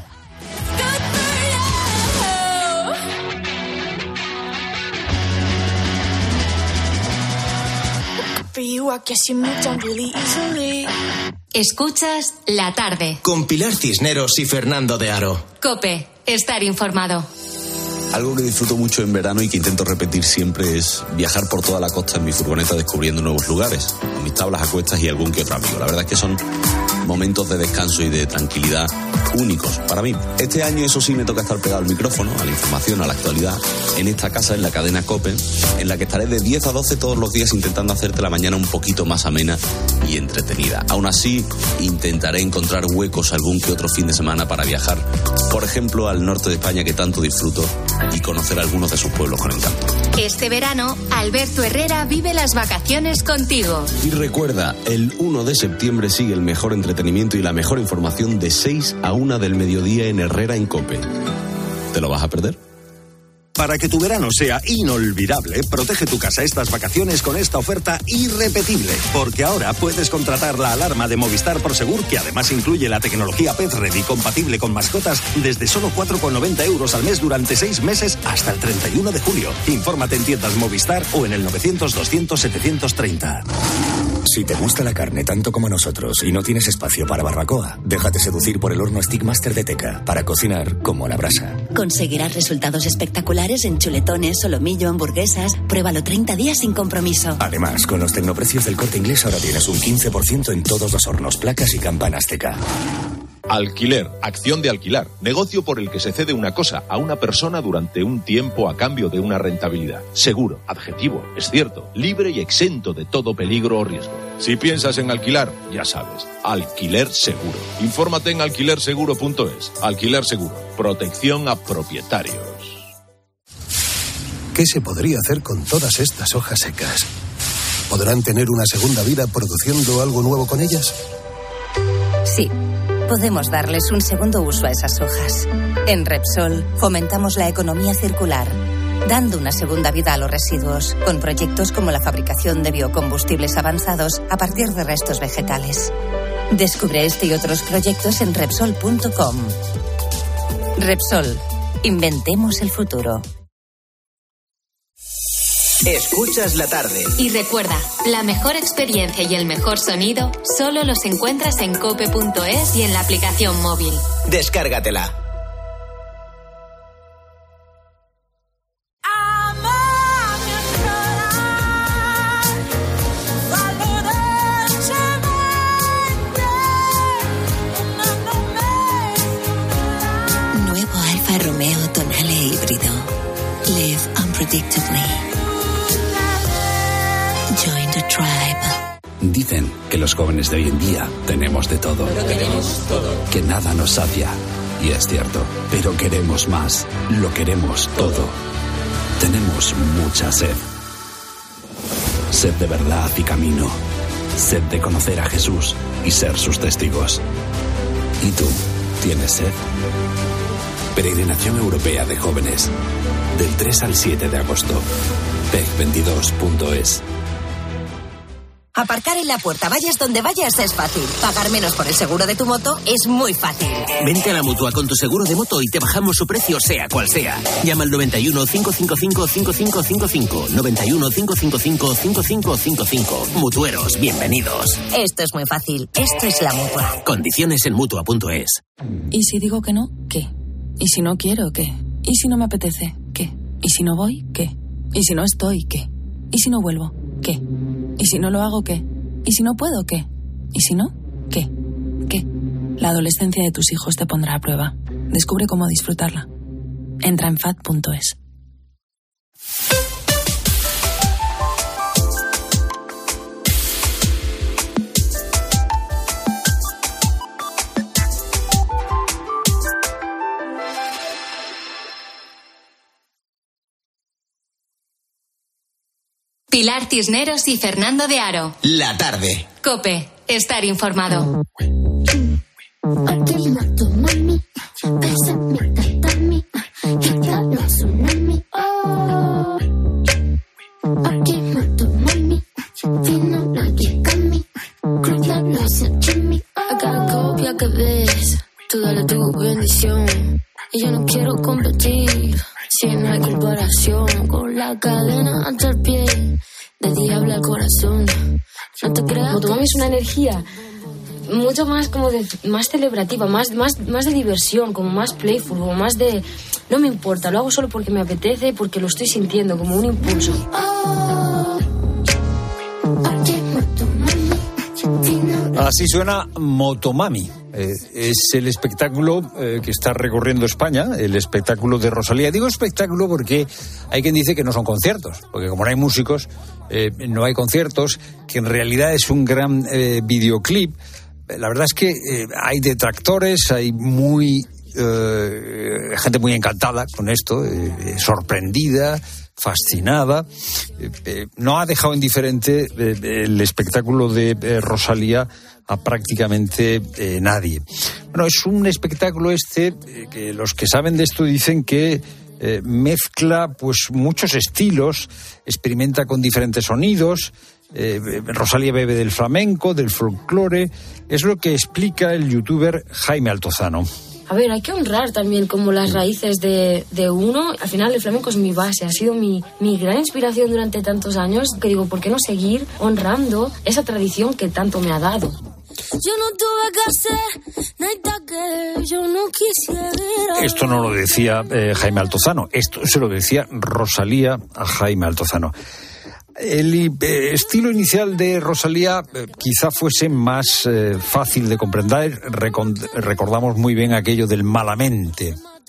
Escuchas La Tarde. Con Pilar Cisneros y Fernando de Aro. COPE, estar informado. Algo que disfruto mucho en verano y que intento repetir siempre es viajar por toda la costa en mi furgoneta descubriendo nuevos lugares, con mis tablas a cuestas y algún que otro amigo. La verdad es que son momentos de descanso y de tranquilidad únicos para mí. Este año, eso sí, me toca estar pegado al micrófono, a la información, a la actualidad, en esta casa, en la cadena COPE, en la que estaré de diez a doce todos los días intentando hacerte la mañana un poquito más amena y entretenida. Aún así, intentaré encontrar huecos algún que otro fin de semana para viajar, por ejemplo, al norte de España, que tanto disfruto, y conocer algunos de sus pueblos con encanto. Este verano, Alberto Herrera vive las vacaciones contigo. Y recuerda, el uno de septiembre sigue el mejor entretenimiento y la mejor información de seis a una del mediodía en Herrera en COPE. ¿Te lo vas a perder? Para que tu verano sea inolvidable, protege tu casa estas vacaciones con esta oferta irrepetible. Porque ahora puedes contratar la alarma de Movistar Prosegur, que además incluye la tecnología Pet Ready compatible con mascotas, desde solo cuatro con noventa euros al mes durante seis meses hasta el treinta y uno de julio. Infórmate en tiendas Movistar o en el novecientos, doscientos, setecientos treinta. Si te gusta la carne tanto como nosotros y no tienes espacio para barbacoa, déjate seducir por el horno Stickmaster de Teca para cocinar como la brasa. Conseguirás resultados espectaculares en chuletones, solomillo, hamburguesas. Pruébalo treinta días sin compromiso. Además, con los tecnoprecios del Corte Inglés ahora tienes un quince por ciento en todos los hornos, placas y campanas Teca. Alquiler, acción de alquilar, negocio por el que se cede una cosa a una persona durante un tiempo a cambio de una rentabilidad. Seguro, adjetivo, es cierto, libre y exento de todo peligro o riesgo. Si piensas en alquilar, ya sabes, Alquiler Seguro. Infórmate en alquiler seguro punto es. Alquiler Seguro, protección a propietarios. ¿Qué se podría hacer con todas estas hojas secas? ¿Podrán tener una segunda vida produciendo algo nuevo con ellas? Sí. Podemos darles un segundo uso a esas hojas. En Repsol fomentamos la economía circular, dando una segunda vida a los residuos, con proyectos como la fabricación de biocombustibles avanzados a partir de restos vegetales. Descubre este y otros proyectos en Repsol punto com. Repsol, inventemos el futuro. Escuchas la tarde. Y recuerda, la mejor experiencia y el mejor sonido solo los encuentras en cope punto es y en la aplicación móvil. Descárgatela. unpredictably. Join the tribe. Dicen que los jóvenes de hoy en día tenemos de todo. Pero tenemos todo. Que nada nos sacia. Y es cierto, pero queremos más. Lo queremos todo. Tenemos mucha sed. Sed de verdad y camino. Sed de conocer a Jesús y ser sus testigos. ¿Y tú, tienes sed? Peregrinación Europea de Jóvenes. Del tres al siete de agosto. P E C veintidós punto es. Aparcar en la puerta, vayas donde vayas, es fácil. Pagar menos por el seguro de tu moto es muy fácil. Vente a la Mutua con tu seguro de moto y te bajamos su precio sea cual sea. Llama al noventa y uno, cinco cinco cinco, cinco cinco cinco cinco. noventa y uno, cinco cinco cinco, cinco cinco cinco cinco. Mutueros, bienvenidos. Esto es muy fácil. Esto es la Mutua. Condiciones en Mutua punto es. ¿Y si digo que no? ¿Qué? ¿Y si no quiero? ¿Qué? ¿Y si no me apetece? ¿Qué? ¿Y si no voy? ¿Qué? ¿Y si no estoy? ¿Qué? ¿Y si no vuelvo? ¿Qué? ¿Y si no lo hago? ¿Qué? ¿Y si no puedo? ¿Qué? ¿Y si no? ¿Qué? ¿Qué? La adolescencia de tus hijos te pondrá a prueba. Descubre cómo disfrutarla. Entra en fat punto es. Pilar Cisneros y Fernando de Aro. La tarde. COPE. Estar informado. Copia que ves, tú dale tu bendición. Y yo no quiero competir. Si no hay comparación, con la cadena hasta el pie, de diablo al corazón, no te creas. Motomami es una energía mucho más como de, más celebrativa, más, más, más de diversión, como más playful, como más de, no me importa, lo hago solo porque me apetece, porque lo estoy sintiendo, como un impulso. Así suena Motomami. Eh, es el espectáculo eh, que está recorriendo España, el espectáculo de Rosalía. Digo espectáculo porque hay quien dice que no son conciertos, porque como no hay músicos, eh, no hay conciertos, que en realidad es un gran eh, videoclip. La verdad es que eh, hay detractores, hay muy eh, gente muy encantada con esto, eh, sorprendida, fascinada. Eh, eh, no ha dejado indiferente eh, el espectáculo de eh, Rosalía a prácticamente eh, nadie. Bueno, es un espectáculo este eh, que los que saben de esto dicen que eh, mezcla pues muchos estilos, experimenta con diferentes sonidos. Eh, Rosalía bebe del flamenco, del folclore. Es lo que explica el youtuber Jaime Altozano. A ver, hay que honrar también como las raíces de, de uno. Al final el flamenco es mi base, ha sido mi, mi gran inspiración durante tantos años, que digo, ¿por qué no seguir honrando esa tradición que tanto me ha dado? Yo no tuve que hacer nada que yo no quisiera. Esto no lo decía eh, Jaime Altozano, esto se lo decía Rosalía a Jaime Altozano. El eh, estilo inicial de Rosalía eh, quizá fuese más eh, fácil de comprender. Recond- recordamos muy bien aquello del Malamente.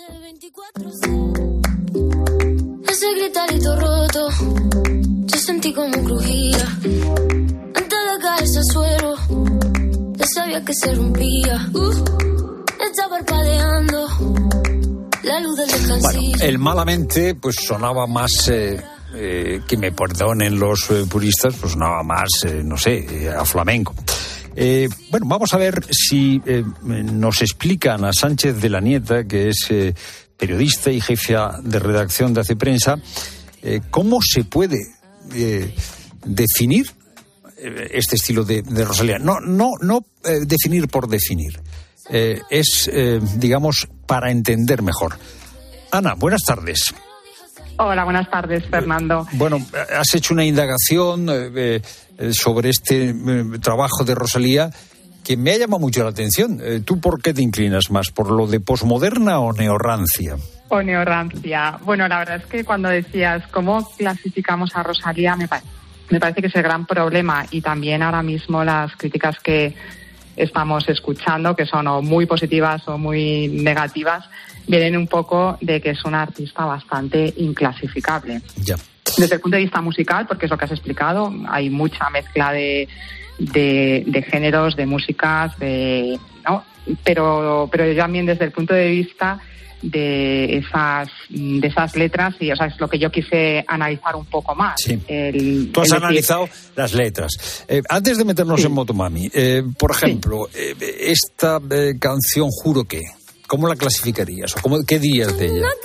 Ese gritarito roto, yo sentí como crujía. Antes de caerse al suelo, yo sabía que se rompía. Uh, está parpadeando la luz del descansillo. Bueno, el Malamente pues sonaba más... Eh, Eh, que me perdonen los eh, puristas, pues nada más, eh, no sé, eh, a flamenco. Eh, bueno, vamos a ver si eh, nos explica Ana Sánchez de la Nieta, que es eh, periodista y jefa de redacción de Hace Prensa, eh, cómo se puede eh, definir eh, este estilo de, de Rosalía. No, no, no eh, definir por definir. Eh, es, eh, digamos, para entender mejor. Ana, buenas tardes. Hola, buenas tardes, Fernando. Bueno, has hecho una indagación eh, eh, sobre este eh, trabajo de Rosalía que me ha llamado mucho la atención. Eh, ¿Tú por qué te inclinas más? ¿Por lo de posmoderna o neorrancia? O neorrancia. Bueno, la verdad es que cuando decías cómo clasificamos a Rosalía, me, pa- me parece que es el gran problema, y también ahora mismo las críticas que, estamos escuchando, que son o muy positivas o muy negativas, vienen un poco de que es una artista bastante inclasificable. Ya. Desde el punto de vista musical, porque es lo que has explicado, hay mucha mezcla de, de, de géneros, de músicas, de, ¿no? pero, pero también desde el punto de vista de esas de esas letras, y o sea, es lo que yo quise analizar un poco más. Sí. El, Tú has el analizado decir... las letras. Eh, antes de meternos sí. en Motomami, eh, por ejemplo, sí. eh, esta eh, canción Juro que, ¿cómo la clasificarías? ¿O cómo, qué dirías de ella?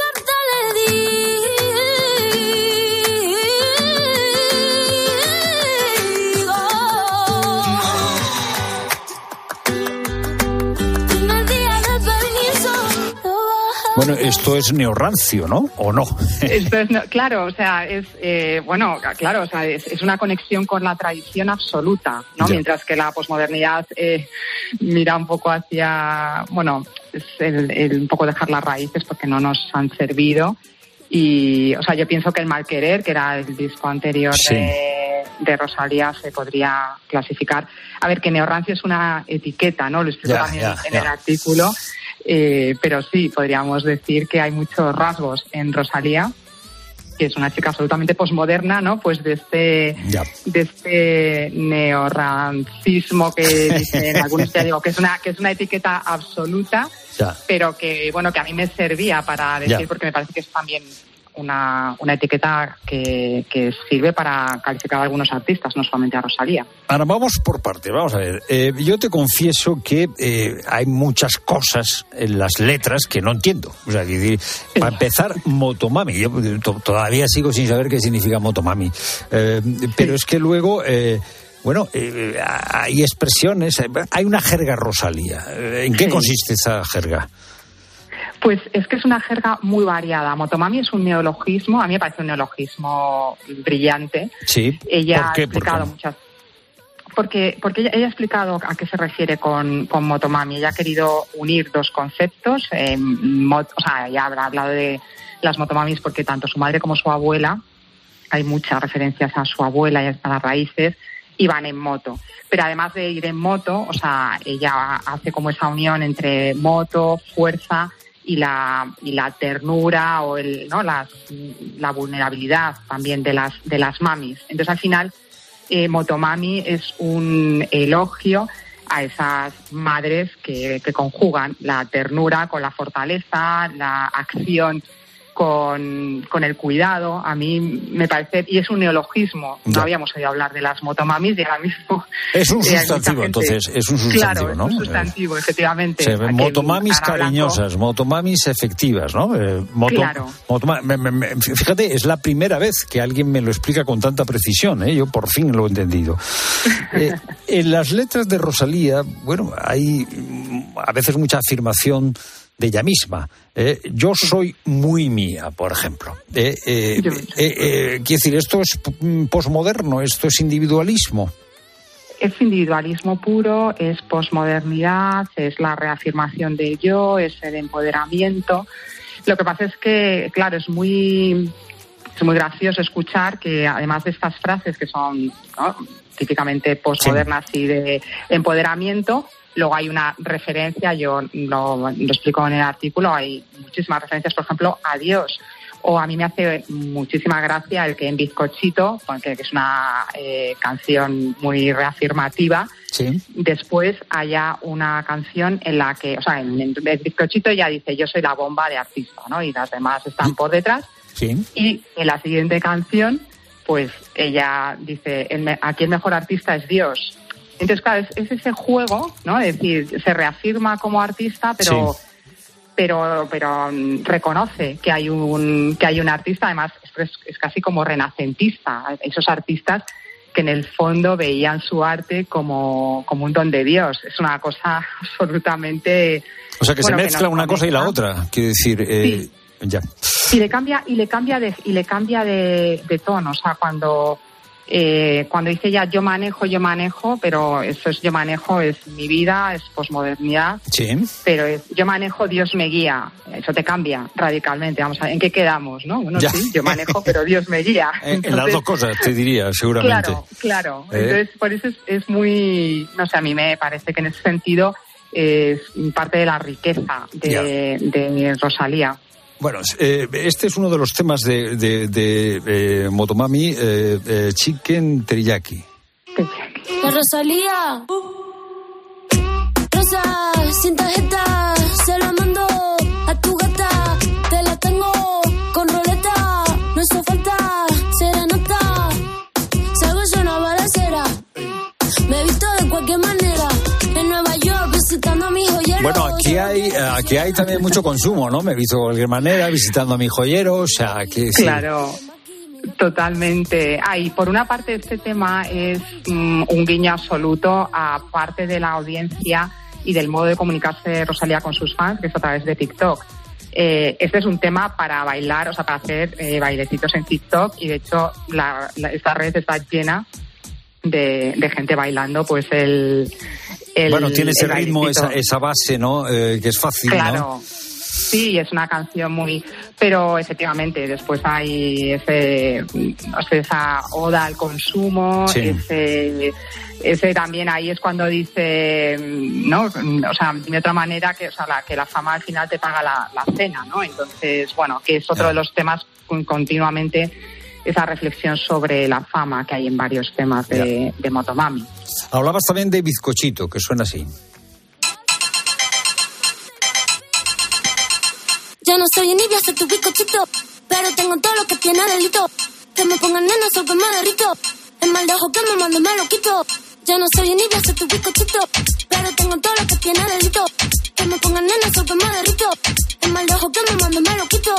Bueno, esto es neorrancio, ¿no? ¿O no? Esto es, claro, o sea, es, eh, bueno, claro, o sea, es, es una conexión con la tradición absoluta, ¿no? Ya. Mientras que la posmodernidad eh, mira un poco hacia, bueno, es el, el un poco dejar las raíces porque no nos han servido. Y, o sea, yo pienso que el Mal Querer, que era el disco anterior sí. de, de Rosalía, se podría clasificar. A ver, que neorrancio es una etiqueta, ¿no? Lo explico ya, también ya, en ya. el artículo. Eh, pero sí, podríamos decir que hay muchos rasgos en Rosalía, que es una chica absolutamente posmoderna, ¿no? Pues de este, yeah. de este neorrancismo que dicen algunos, ya digo, que es una, que es una etiqueta absoluta, yeah. pero que, bueno, que a mí me servía para decir, yeah. porque me parece que es también una, una etiqueta que, que sirve para calificar a algunos artistas, no solamente a Rosalía. Ahora vamos por partes, vamos a ver. Eh, yo te confieso que eh, hay muchas cosas en las letras que no entiendo. O sea, que, para empezar, Motomami. Yo to- todavía sigo sin saber qué significa Motomami. Eh, pero es que luego... Eh, Bueno, eh, hay expresiones, hay una jerga Rosalía. ¿En qué sí. consiste esa jerga? Pues es que es una jerga muy variada. Motomami es un neologismo, a mí me parece un neologismo brillante. Sí. Ella ¿Por qué? ha explicado ¿Por qué? muchas. Porque, porque ella, ella ha explicado a qué se refiere con, con Motomami. Ella ha querido unir dos conceptos. Eh, mot, o sea, ella ha hablado de las Motomamis porque tanto su madre como su abuela, hay muchas referencias a su abuela y a las raíces, iban en moto. Pero además de ir en moto, o sea, ella hace como esa unión entre moto, fuerza y la y la ternura o el no las, la vulnerabilidad también de las de las mamis. Entonces al final eh, Motomami es un elogio a esas madres que, que conjugan la ternura con la fortaleza, la acción con, con el cuidado. A mí me parece, y es un neologismo, ya. No habíamos oído hablar de las motomamis y ahora mismo... Es un sustantivo, entonces, es un sustantivo, claro, ¿no? es un sustantivo, efectivamente. Se ven motomamis cariñosas, blanco. Motomamis efectivas, ¿no? Eh, moto, claro. Motoma, me, me, me, fíjate, es la primera vez que alguien me lo explica con tanta precisión, ¿eh? Yo por fin lo he entendido. Eh, en las letras de Rosalía, bueno, hay a veces mucha afirmación de ella misma. Eh, yo soy muy mía, por ejemplo. Eh, eh, eh, eh, quiero decir, esto es posmoderno, esto es individualismo. Es individualismo puro, es posmodernidad, es la reafirmación del yo, es el empoderamiento. Lo que pasa es que, claro, es muy, es muy gracioso escuchar que además de estas frases que son, ¿no?, típicamente posmodernas sí. y de empoderamiento, luego hay una referencia, yo lo, lo explico en el artículo, hay muchísimas referencias, por ejemplo, a Dios. O a mí me hace muchísima gracia el que en Bizcochito, que es una eh, canción muy reafirmativa, sí. después haya una canción en la que, o sea, en, en Bizcochito ella dice yo soy la bomba de artista, ¿no? Y las demás están por detrás. Sí. Y en la siguiente canción, pues ella dice el, aquí el mejor artista es Dios. Entonces, claro, es, es ese juego, ¿no? Es decir, se reafirma como artista, pero... Sí. pero pero reconoce que hay un que hay un artista, además es, es casi como renacentista, esos artistas que en el fondo veían su arte como, como un don de Dios. Es una cosa absolutamente... O sea, que bueno, se mezcla que una cosa y la otra, quiero decir... Eh, sí. ya. Y le cambia, y le cambia de, y le cambia de, de tono, o sea, cuando... Eh, cuando dice ella yo manejo, yo manejo, pero eso es yo manejo, es mi vida, es posmodernidad. Sí. Pero es yo manejo, Dios me guía. Eso te cambia radicalmente. Vamos a ver, ¿en qué quedamos, no? Bueno, ya. sí, yo manejo, pero Dios me guía. Entonces, en las dos cosas, te diría, seguramente. Claro, claro. ¿Eh? Entonces, por eso es, es muy, no sé, a mí me parece que en ese sentido es parte de la riqueza de, de Rosalía. Bueno, eh, este es uno de los temas de, de, de eh, Motomami, eh, eh, Chicken Teriyaki. La Rosalía. Rosa, sin tarjeta, se la mando a tu gata. Te la tengo con roleta, no hizo falta serenata. Salgo yo una balacera, me he visto de cualquier manera. En Nueva York visitando a mi joyero. Bueno, aquí hay aquí hay también mucho consumo, ¿no? Me he visto de cualquier manera visitando a mi joyero, o sea, que sí. Claro, totalmente. Ah, y por una parte este tema es mm, un guiño absoluto a parte de la audiencia y del modo de comunicarse de Rosalía con sus fans, que es a través de TikTok. Eh, este es un tema para bailar, o sea, para hacer eh, bailecitos en TikTok, y de hecho la, la, esta red está llena de, de gente bailando, pues el... el bueno, tiene ese el ritmo, bailecito. esa, esa base, ¿no? Eh, que es fácil, claro. ¿no? Sí, es una canción muy... Pero efectivamente, después hay ese, o sea, esa oda al consumo, sí. ese... Ese también ahí es cuando dice, ¿no? O sea, de otra manera, que, o sea, la, que la fama al final te paga la, la cena, ¿no? Entonces, bueno, que es otro yeah. de los temas continuamente, esa reflexión sobre la fama que hay en varios temas de, yeah. de Motomami. Hablabas también de bizcochito, que suena así. Yo no soy envidia, soy tu bizcochito, pero tengo todo lo que tiene delito. Que me pongan nena, soy que me derrito. El mal de ojo que me mando me lo quito. Yo no soy envidia, soy tu bizcochito, pero tengo todo lo que tiene delito. Que me pongan nena, soy que me derrito. El mal de ojo que me mando me lo quito.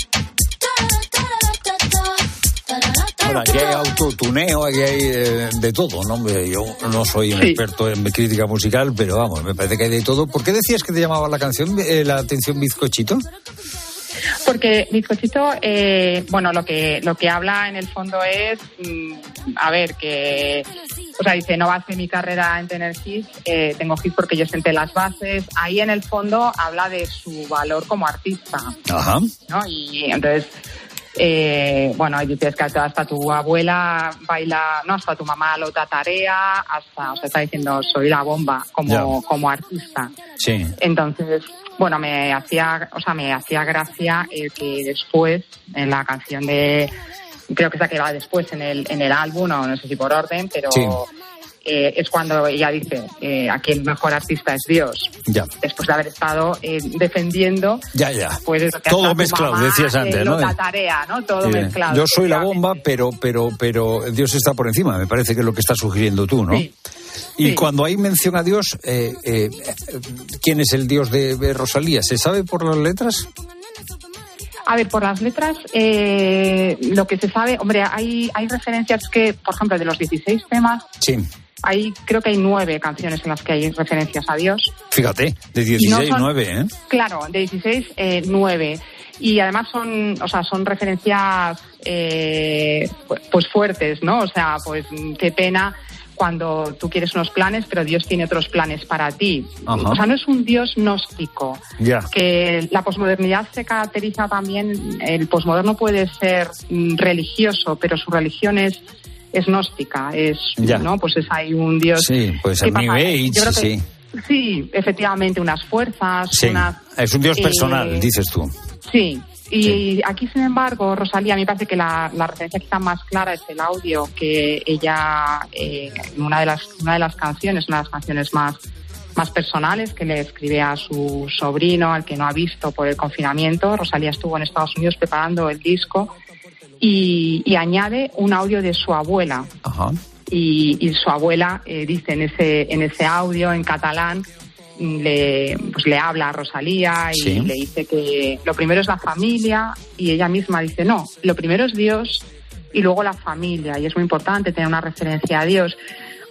Bueno, aquí hay autotuneo, aquí hay eh, de todo, ¿no? Yo no soy un sí. experto en crítica musical, pero vamos, me parece que hay de todo. ¿Por qué decías que te llamaba la canción, eh, la atención bizcochito? Porque bizcochito, eh, bueno, lo que lo que habla en el fondo es, mmm, a ver, que, o sea, dice, no base mi carrera en tener hits, eh, tengo hits porque yo senté las bases. Ahí en el fondo habla de su valor como artista. Ajá. ¿No? Y entonces, eh, bueno, dices que hasta tu abuela baila, no, hasta tu mamá lo tarea, hasta, o sea, está diciendo, soy la bomba como, yeah. como artista. Sí. Entonces, bueno, me hacía, o sea, me hacía gracia el que después, en la canción de, creo que es la que va después en el, en el álbum, no, no sé si por orden, pero sí. eh, es cuando ella dice, eh, aquí el mejor artista es Dios. Ya. Después de haber estado eh, defendiendo. Ya, ya. Pues eso, que todo mezclado, mamá, decías antes, eh, ¿no? La tarea, ¿no? Todo sí. mezclado. Yo soy la bomba, pero, pero, pero Dios está por encima, me parece que es lo que estás sugiriendo tú, ¿no? Sí. Y sí. cuando hay mención a Dios, eh, eh, ¿quién es el Dios de, de Rosalía? ¿Se sabe por las letras? A ver, por las letras, eh, lo que se sabe, hombre, hay, hay referencias que, por ejemplo, de los dieciséis temas, sí. hay, creo que hay nueve canciones en las que hay referencias a Dios. Fíjate, de dieciséis, no son, nueve, ¿eh? Claro, de dieciséis, eh, nueve. Y además son, o sea, son referencias, eh, pues fuertes, ¿no? O sea, pues qué pena cuando tú quieres unos planes, pero Dios tiene otros planes para ti. Ajá. O sea, no es un Dios gnóstico. Ya. Que la posmodernidad se caracteriza también, el posmoderno puede ser religioso, pero su religión es, es gnóstica, es, ya. ¿no? Pues es hay un Dios... Sí, pues el New Age, que, sí. Sí, efectivamente, unas fuerzas, sí. unas... Es un Dios personal, eh, dices tú. Sí. Y sí. aquí, sin embargo, Rosalía, a mí me parece que la, la referencia quizá más clara es el audio que ella, eh, en una de las una de las canciones, una de las canciones más, más personales que le escribe a su sobrino, al que no ha visto por el confinamiento. Rosalía estuvo en Estados Unidos preparando el disco y, y añade un audio de su abuela. Ajá. Y, y su abuela eh, dice en ese, en ese audio, en catalán, le pues le habla a Rosalía y sí. le dice que lo primero es la familia, y ella misma dice no, lo primero es Dios y luego la familia, y es muy importante tener una referencia a Dios.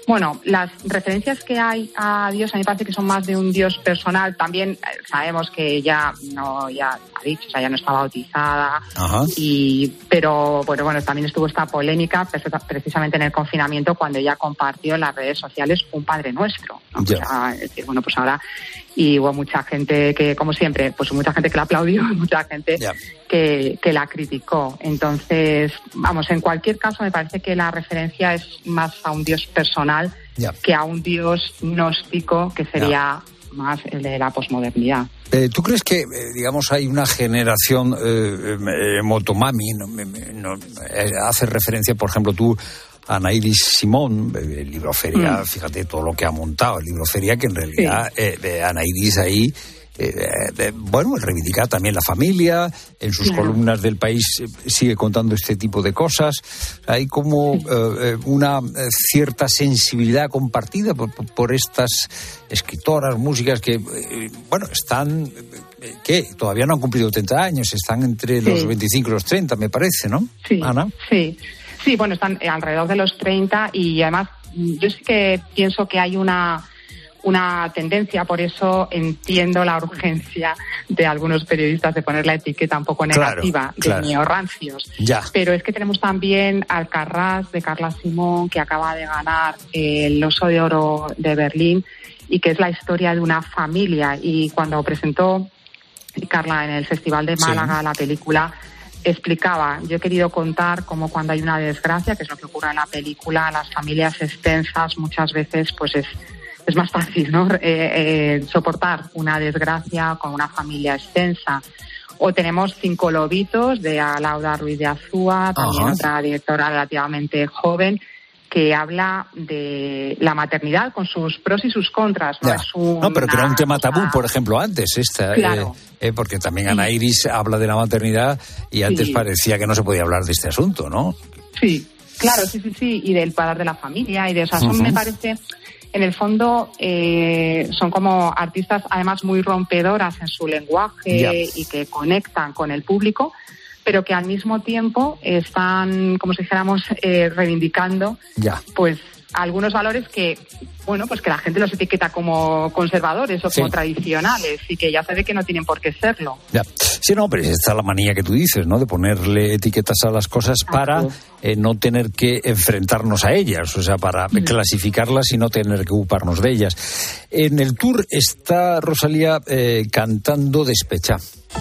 Bueno, las referencias que hay a Dios a mí me parece que son más de un Dios personal. También sabemos que ella no, ya ha dicho, o sea, ya no está bautizada. Ajá. Y, pero bueno, bueno, también estuvo esta polémica precisamente en el confinamiento cuando ella compartió en las redes sociales un Padre Nuestro, ¿no? O sea, es decir, bueno, pues ahora, y hubo mucha gente que, como siempre, pues mucha gente que la aplaudió, mucha gente yeah. que, que la criticó. Entonces, vamos, en cualquier caso me parece que la referencia es más a un Dios personal yeah. que a un Dios gnóstico, que sería yeah. más el de la posmodernidad. Eh, ¿Tú crees que, eh, digamos, hay una generación eh, eh, motomami? No, no, eh, hace referencia, por ejemplo, tú, a Anairis Simón, el libro Feria, mm. fíjate todo lo que ha montado, el libro Feria, que en realidad sí. eh, Anairis ahí, eh, eh, bueno, reivindica también la familia, en sus claro. columnas del País eh, sigue contando este tipo de cosas. Hay como sí. eh, una cierta sensibilidad compartida por, por estas escritoras, músicas que, eh, bueno, están, eh, ¿qué? Todavía no han cumplido treinta años, están entre los sí. veinticinco y los treinta, me parece, ¿no? Sí, Ana. Sí. Sí, bueno, están alrededor de los treinta y además yo sí que pienso que hay una, una tendencia, por eso entiendo la urgencia de algunos periodistas de poner la etiqueta un poco negativa claro, claro. de neorrancios. Ya. Pero es que tenemos también Alcarrás, de Carla Simón, que acaba de ganar el Oso de Oro de Berlín y que es la historia de una familia. Y cuando presentó Carla en el Festival de Málaga sí. la película, explicaba, yo he querido contar cómo cuando hay una desgracia, que es lo que ocurre en la película, las familias extensas muchas veces pues es, es más fácil, ¿no? Eh, eh, soportar una desgracia con una familia extensa. O tenemos Cinco lobitos de Alauda Ruiz de Azúa, también Ajá. otra directora relativamente joven, que habla de la maternidad con sus pros y sus contras. No, es una, no pero que era un tema tabú, por ejemplo, antes, esta, claro. eh, eh, porque también Anairis habla de la maternidad y antes sí. parecía que no se podía hablar de este asunto, ¿no? Sí, claro, sí, sí, sí, y del padre de la familia, y de, o sea, son, uh-huh. me parece, en el fondo, eh, son como artistas, además, muy rompedoras en su lenguaje yeah. y que conectan con el público, pero que al mismo tiempo están, como si dijéramos, eh, reivindicando ya. pues algunos valores que, bueno, pues que la gente los etiqueta como conservadores o sí. como tradicionales y que ya se ve que no tienen por qué serlo. Ya. Sí, no, pero esta es la manía que tú dices, ¿no? De ponerle etiquetas a las cosas para eh, no tener que enfrentarnos a ellas, o sea, para mm. clasificarlas y no tener que ocuparnos de ellas. En el tour está Rosalía eh, cantando Despechá.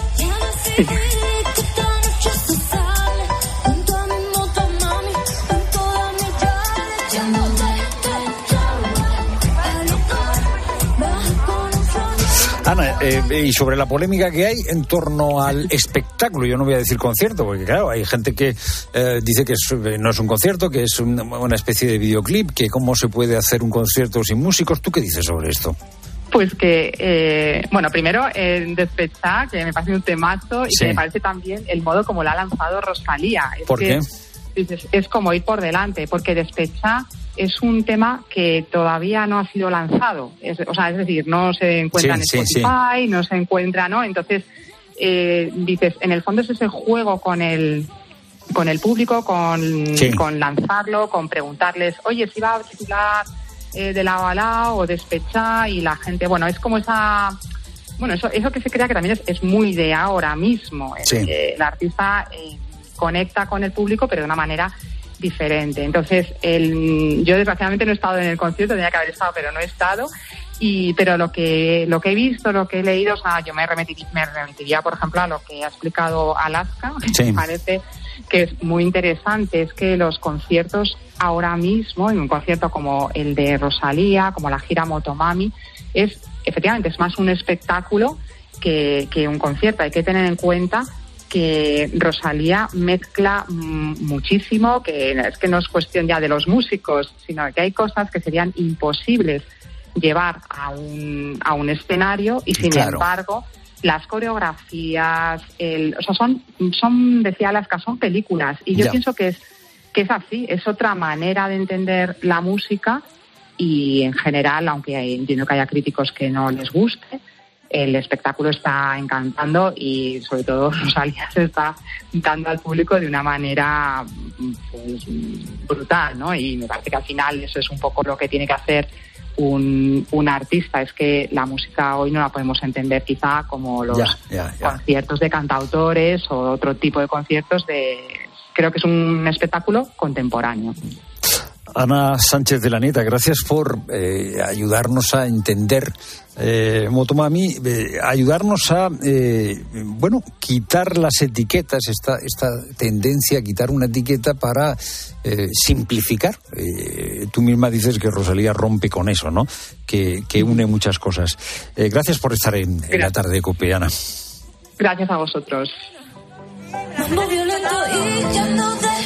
Sí. Ana, eh, y sobre la polémica que hay en torno al espectáculo, yo no voy a decir concierto, porque claro, hay gente que eh, dice que es, no es un concierto, que es un, una especie de videoclip, que cómo se puede hacer un concierto sin músicos. ¿Tú qué dices sobre esto? Pues que, eh, bueno, primero, eh, Despechá, que me parece un temazo y sí. que me parece también el modo como la ha lanzado Rosalía. Es ¿Por que, qué? Es, es como ir por delante, porque Despechá es un tema que todavía no ha sido lanzado. Es, o sea, es decir, no se encuentra sí, en Spotify, sí, sí. no se encuentra, ¿no? Entonces, eh, dices, en el fondo es ese juego con el con el público, con, sí. con lanzarlo, con preguntarles, oye, si va a titular eh, de lado a lado o Despechá, y la gente, bueno, es como esa... Bueno, eso eso que se crea que también es, es muy de ahora mismo. Sí. Eh, el artista eh, conecta con el público, pero de una manera diferente. Entonces, el, yo desgraciadamente no he estado en el concierto, tenía que haber estado, pero no he estado. Y pero lo que lo que he visto, lo que he leído, o sea, yo me remitiría, me remitiría, por ejemplo, a lo que ha explicado Alaska, sí. me parece que es muy interesante, es que los conciertos ahora mismo, en un concierto como el de Rosalía, como la gira Motomami, es efectivamente es más un espectáculo que, que un concierto. Hay que tener en cuenta que Rosalía mezcla mmm, muchísimo, que es que no es cuestión ya de los músicos, sino que hay cosas que serían imposibles llevar a un, a un escenario y sin claro. embargo las coreografías, el, o sea, son, son, decía Alaska, son películas, y yo ya. pienso que es, que es así, es otra manera de entender la música, y en general, aunque entiendo que haya críticos que no les guste, el espectáculo está encantando y sobre todo Rosalía se está dando al público de una manera pues, brutal, ¿no? Y me parece que al final eso es un poco lo que tiene que hacer un, un artista, es que la música hoy no la podemos entender quizá como los ya, ya, ya. conciertos de cantautores o otro tipo de conciertos de... Creo que es un espectáculo contemporáneo. Ana Sánchez de la Nieta, gracias por eh, ayudarnos a entender eh, Motomami, eh, ayudarnos a, eh, bueno, quitar las etiquetas, esta, esta tendencia a quitar una etiqueta para eh, simplificar. Eh, tú misma dices que Rosalía rompe con eso, ¿no? Que, que une muchas cosas. Eh, gracias por estar en, en la tarde de COPE, Ana. Gracias a vosotros. Mambo violento y lleno de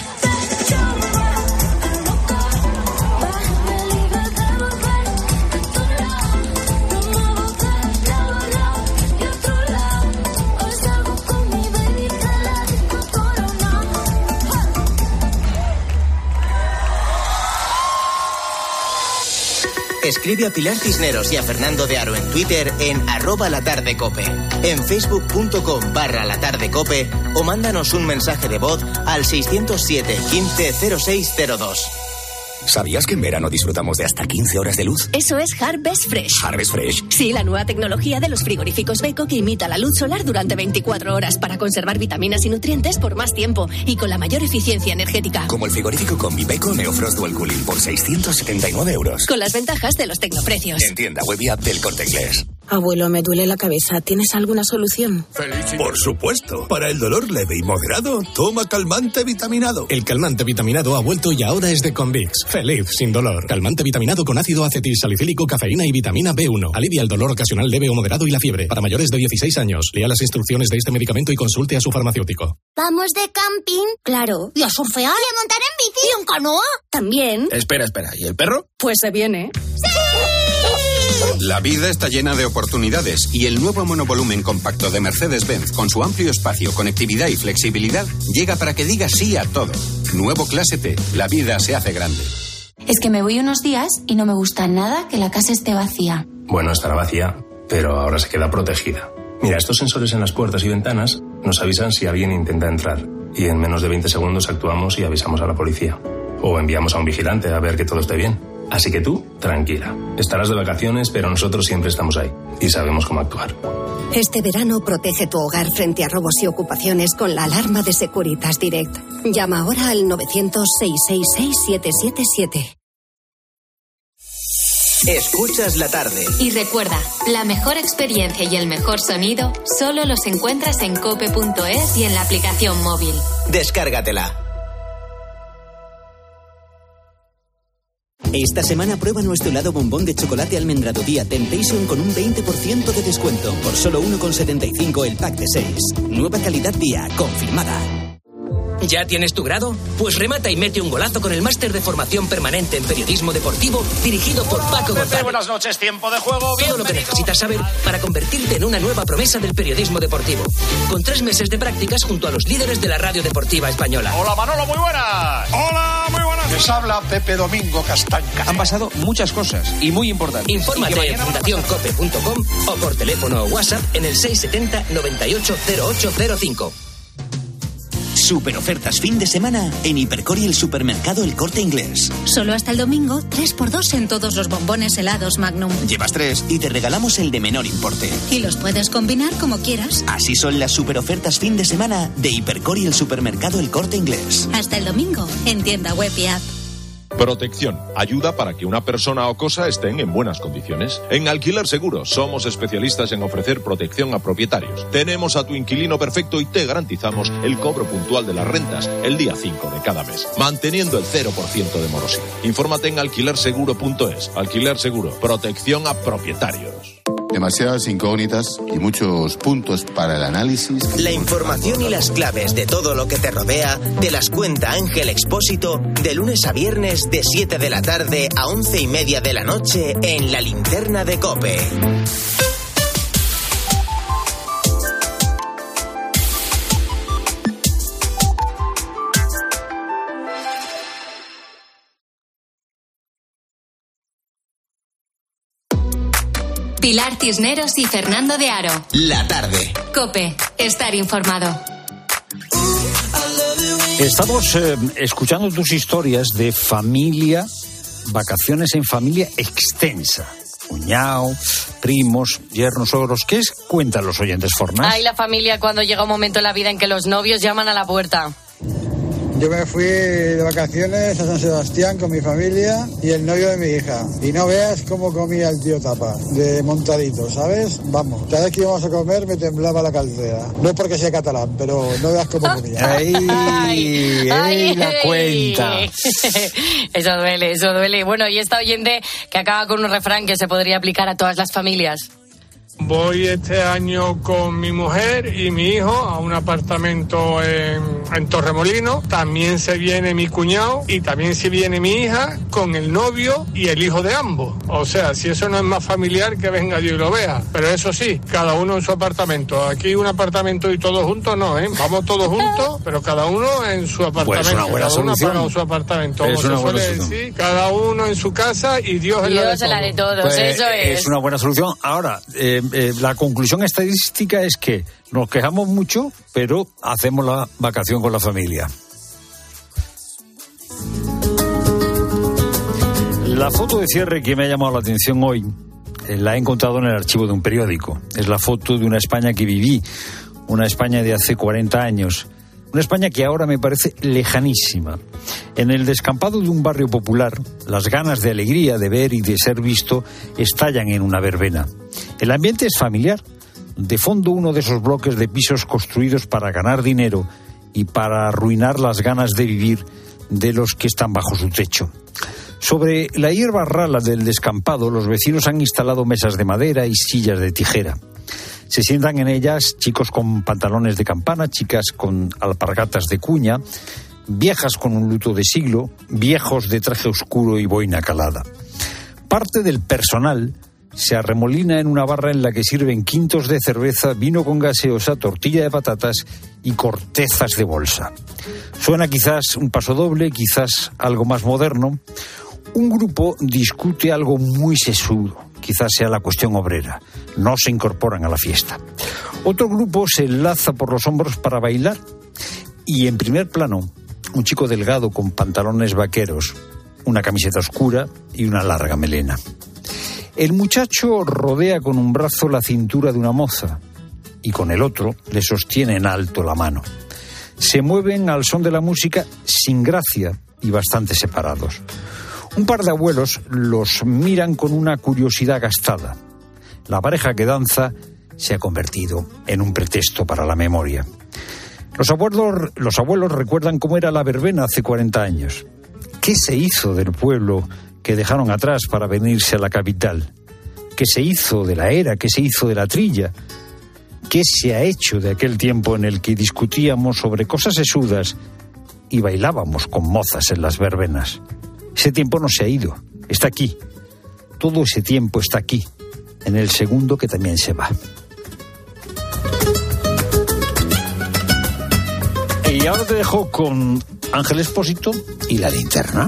Escribe a Pilar Cisneros y a Fernando de Aro en Twitter en arroba latardecope, en facebook.com barra latardecope o mándanos un mensaje de voz al seiscientos siete quince cero seis cero dos. ¿Sabías que en verano disfrutamos de hasta quince horas de luz? Eso es Harvest Fresh. ¿Harvest Fresh? Sí, la nueva tecnología de los frigoríficos Beko que imita la luz solar durante veinticuatro horas para conservar vitaminas y nutrientes por más tiempo y con la mayor eficiencia energética. Como el frigorífico Combi Beko Neofrost Dual Cooling por seiscientos setenta y nueve euros. Con las ventajas de los tecnoprecios. En tienda web y app del Corte Inglés. Abuelo, me duele la cabeza. ¿Tienes alguna solución? Por supuesto. Para el dolor leve y moderado, toma calmante vitaminado. El calmante vitaminado ha vuelto y ahora es de Convix. Feliz, sin dolor. Calmante vitaminado con ácido acetilsalicílico, cafeína y vitamina B uno. Alivia el dolor ocasional leve o moderado y la fiebre. Para mayores de dieciséis años. Lea las instrucciones de este medicamento y consulte a su farmacéutico. ¿Vamos de camping? Claro. ¿Y a surfear? ¿Y a montar en bici? ¿Y en canoa? También. Espera, espera. ¿Y el perro? Pues se viene. ¡Sí! La vida está llena de oportunidades y el nuevo monovolumen compacto de Mercedes-Benz con su amplio espacio, conectividad y flexibilidad llega para que diga sí a todo. Nuevo Clase T. La vida se hace grande. Es que me voy unos días y no me gusta nada que la casa esté vacía. Bueno, estará vacía, pero ahora se queda protegida. Mira, estos sensores en las puertas y ventanas nos avisan si alguien intenta entrar y en menos de veinte segundos actuamos y avisamos a la policía. O enviamos a un vigilante a ver que todo esté bien. Así que tú, tranquila. Estarás de vacaciones, pero nosotros siempre estamos ahí y sabemos cómo actuar. Este verano protege tu hogar frente a robos y ocupaciones con la alarma de Securitas Direct. Llama ahora al novecientos, seiscientos sesenta y seis, siete siete siete. Escuchas la tarde. Y recuerda, la mejor experiencia y el mejor sonido solo los encuentras en cope punto es y en la aplicación móvil. Descárgatela. Esta semana prueba nuestro helado bombón de chocolate almendrado Día Temptation con un veinte por ciento de descuento. Por solo uno con setenta y cinco el pack de seis. Nueva calidad Día, confirmada. ¿Ya tienes tu grado? Pues remata y mete un golazo con el máster de formación permanente en periodismo deportivo dirigido por Paco González. Buenas noches, tiempo de juego. Todo lo que necesitas saber para convertirte en una nueva promesa del periodismo deportivo. Con tres meses de prácticas junto a los líderes de la radio deportiva española. Hola Manolo, muy buenas. Hola, muy buenas. Les habla Pepe Domingo Castaña. Han pasado muchas cosas y muy importantes. Infórmate en fundación cope punto com o por teléfono o WhatsApp en el seis setenta, noventa y ocho, cero ocho cero cinco. Super ofertas fin de semana en Hipercor y el supermercado El Corte Inglés. Solo hasta el domingo, tres por dos en todos los bombones helados Magnum. Llevas tres y te regalamos el de menor importe. Y los puedes combinar como quieras. Así son las super ofertas fin de semana de Hipercor y el supermercado El Corte Inglés. Hasta el domingo, en tienda web y app. Protección. Ayuda para que una persona o cosa estén en buenas condiciones. En Alquiler Seguro somos especialistas en ofrecer protección a propietarios. Tenemos a tu inquilino perfecto y te garantizamos el cobro puntual de las rentas el día cinco de cada mes, manteniendo el cero por ciento de morosidad. Infórmate en alquiler seguro punto es. Alquiler Seguro. Protección a propietarios. Demasiadas incógnitas y muchos puntos para el análisis. La información y las claves de todo lo que te rodea te las cuenta Ángel Expósito de lunes a viernes de siete de la tarde a once y media de la noche en La Linterna de COPE. Pilar Cisneros y Fernando de Aro. La tarde. COPE. Estar informado. Estamos eh, escuchando tus historias de familia, vacaciones en familia extensa. Cuñado, primos, yernos, suegros. ¿Qué es? Cuentan los oyentes, Fornas. Ay, la familia cuando llega un momento en la vida en que los novios llaman a la puerta. Yo me fui de vacaciones a San Sebastián con mi familia y el novio de mi hija. Y no veas cómo comía el tío Tapa, de montadito, ¿sabes? Vamos, cada vez que íbamos a comer me temblaba la calcera. No porque sea catalán, pero no veas cómo comía. ¡Ay! ¡Ay! ay la cuenta! Eso duele, eso duele. Bueno, y esta oyente que acaba con un refrán que se podría aplicar a todas las familias. Voy este año con mi mujer y mi hijo a un apartamento en, en Torremolinos. También se viene mi cuñado y también se viene mi hija con el novio y el hijo de ambos. O sea, si eso no es más familiar, que venga Dios y lo vea. Pero eso sí, cada uno en su apartamento. Aquí un apartamento y todos juntos no, ¿eh? Vamos todos juntos, pero cada uno en su apartamento. Pues una buena cada uno solución. ha pagado su apartamento. Es Como una se buena suele solución. decir, cada uno en su casa y Dios, Dios en la de en la de todos. Pues, Eso es. Es una buena solución. Ahora, eh, eh, la conclusión estadística es que nos quejamos mucho, pero hacemos la vacación con la familia. La foto de cierre que me ha llamado la atención hoy eh, la he encontrado en el archivo de un periódico. Es la foto de una España que viví, una España de hace cuarenta años. Una España que ahora me parece lejanísima. En el descampado de un barrio popular, las ganas de alegría, de ver y de ser visto estallan en una verbena. El ambiente es familiar. De fondo, uno de esos bloques de pisos construidos para ganar dinero y para arruinar las ganas de vivir de los que están bajo su techo. Sobre la hierba rala del descampado, los vecinos han instalado mesas de madera y sillas de tijera. Se sientan en ellas chicos con pantalones de campana, chicas con alpargatas de cuña, viejas con un luto de siglo, viejos de traje oscuro y boina calada. Parte del personal se arremolina en una barra en la que sirven quintos de cerveza, vino con gaseosa, tortilla de patatas y cortezas de bolsa. Suena quizás un pasodoble, quizás algo más moderno. Un grupo discute algo muy sesudo, quizás sea la cuestión obrera. No se incorporan a la fiesta. Otro grupo se enlaza por los hombros para bailar y en primer plano, un chico delgado con pantalones vaqueros, una camiseta oscura y una larga melena. El muchacho rodea con un brazo la cintura de una moza y con el otro le sostiene en alto la mano. Se mueven al son de la música sin gracia y bastante separados. Un par de abuelos los miran con una curiosidad gastada. La pareja que danza se ha convertido en un pretexto para la memoria. Los abuelos, los abuelos recuerdan cómo era la verbena hace cuarenta años. ¿Qué se hizo del pueblo que dejaron atrás para venirse a la capital? ¿Qué se hizo de la era? ¿Qué se hizo de la trilla? ¿Qué se ha hecho de aquel tiempo en el que discutíamos sobre cosas sesudas y bailábamos con mozas en las verbenas? Ese tiempo no se ha ido, está aquí. Todo ese tiempo está aquí, en el segundo que también se va. Y ahora te dejo con Ángel Expósito y la linterna.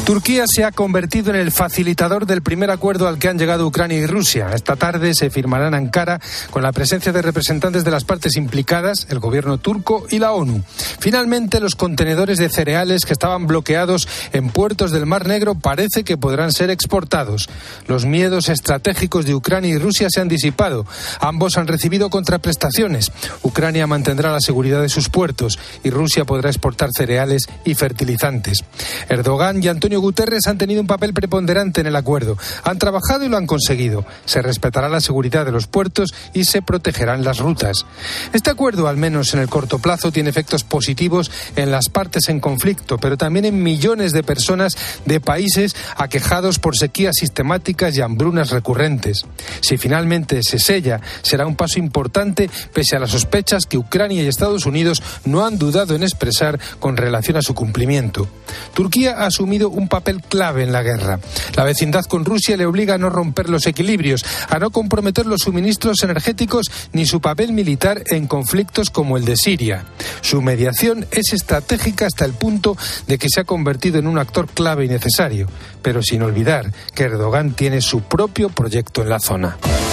Turquía se ha convertido en el facilitador del primer acuerdo al que han llegado Ucrania y Rusia. Esta tarde se firmará en Ankara con la presencia de representantes de las partes implicadas, el gobierno turco y la ONU. Finalmente, los contenedores de cereales que estaban bloqueados en puertos del Mar Negro parece que podrán ser exportados. Los miedos estratégicos de Ucrania y Rusia se han disipado. Ambos han recibido contraprestaciones. Ucrania mantendrá la seguridad de sus puertos y Rusia podrá exportar cereales y fertilizantes. Erdogan y Antonio Guterres han tenido un papel preponderante en el acuerdo. Han trabajado y lo han conseguido. Se respetará la seguridad de los puertos y se protegerán las rutas. Este acuerdo, al menos en el corto plazo, tiene efectos positivos en las partes en conflicto, pero también en millones de personas de países aquejados por sequías sistemáticas y hambrunas recurrentes. Si finalmente se sella, será un paso importante pese a las sospechas que Ucrania y Estados Unidos no han dudado en expresar con relación a su cumplimiento. Turquía ha asumido un papel clave en la guerra. La vecindad con Rusia le obliga a no romper los equilibrios, a no comprometer los suministros energéticos ni su papel militar en conflictos como el de Siria. Su mediación es estratégica hasta el punto de que se ha convertido en un actor clave y necesario, pero sin olvidar que Erdogan tiene su propio proyecto en la zona.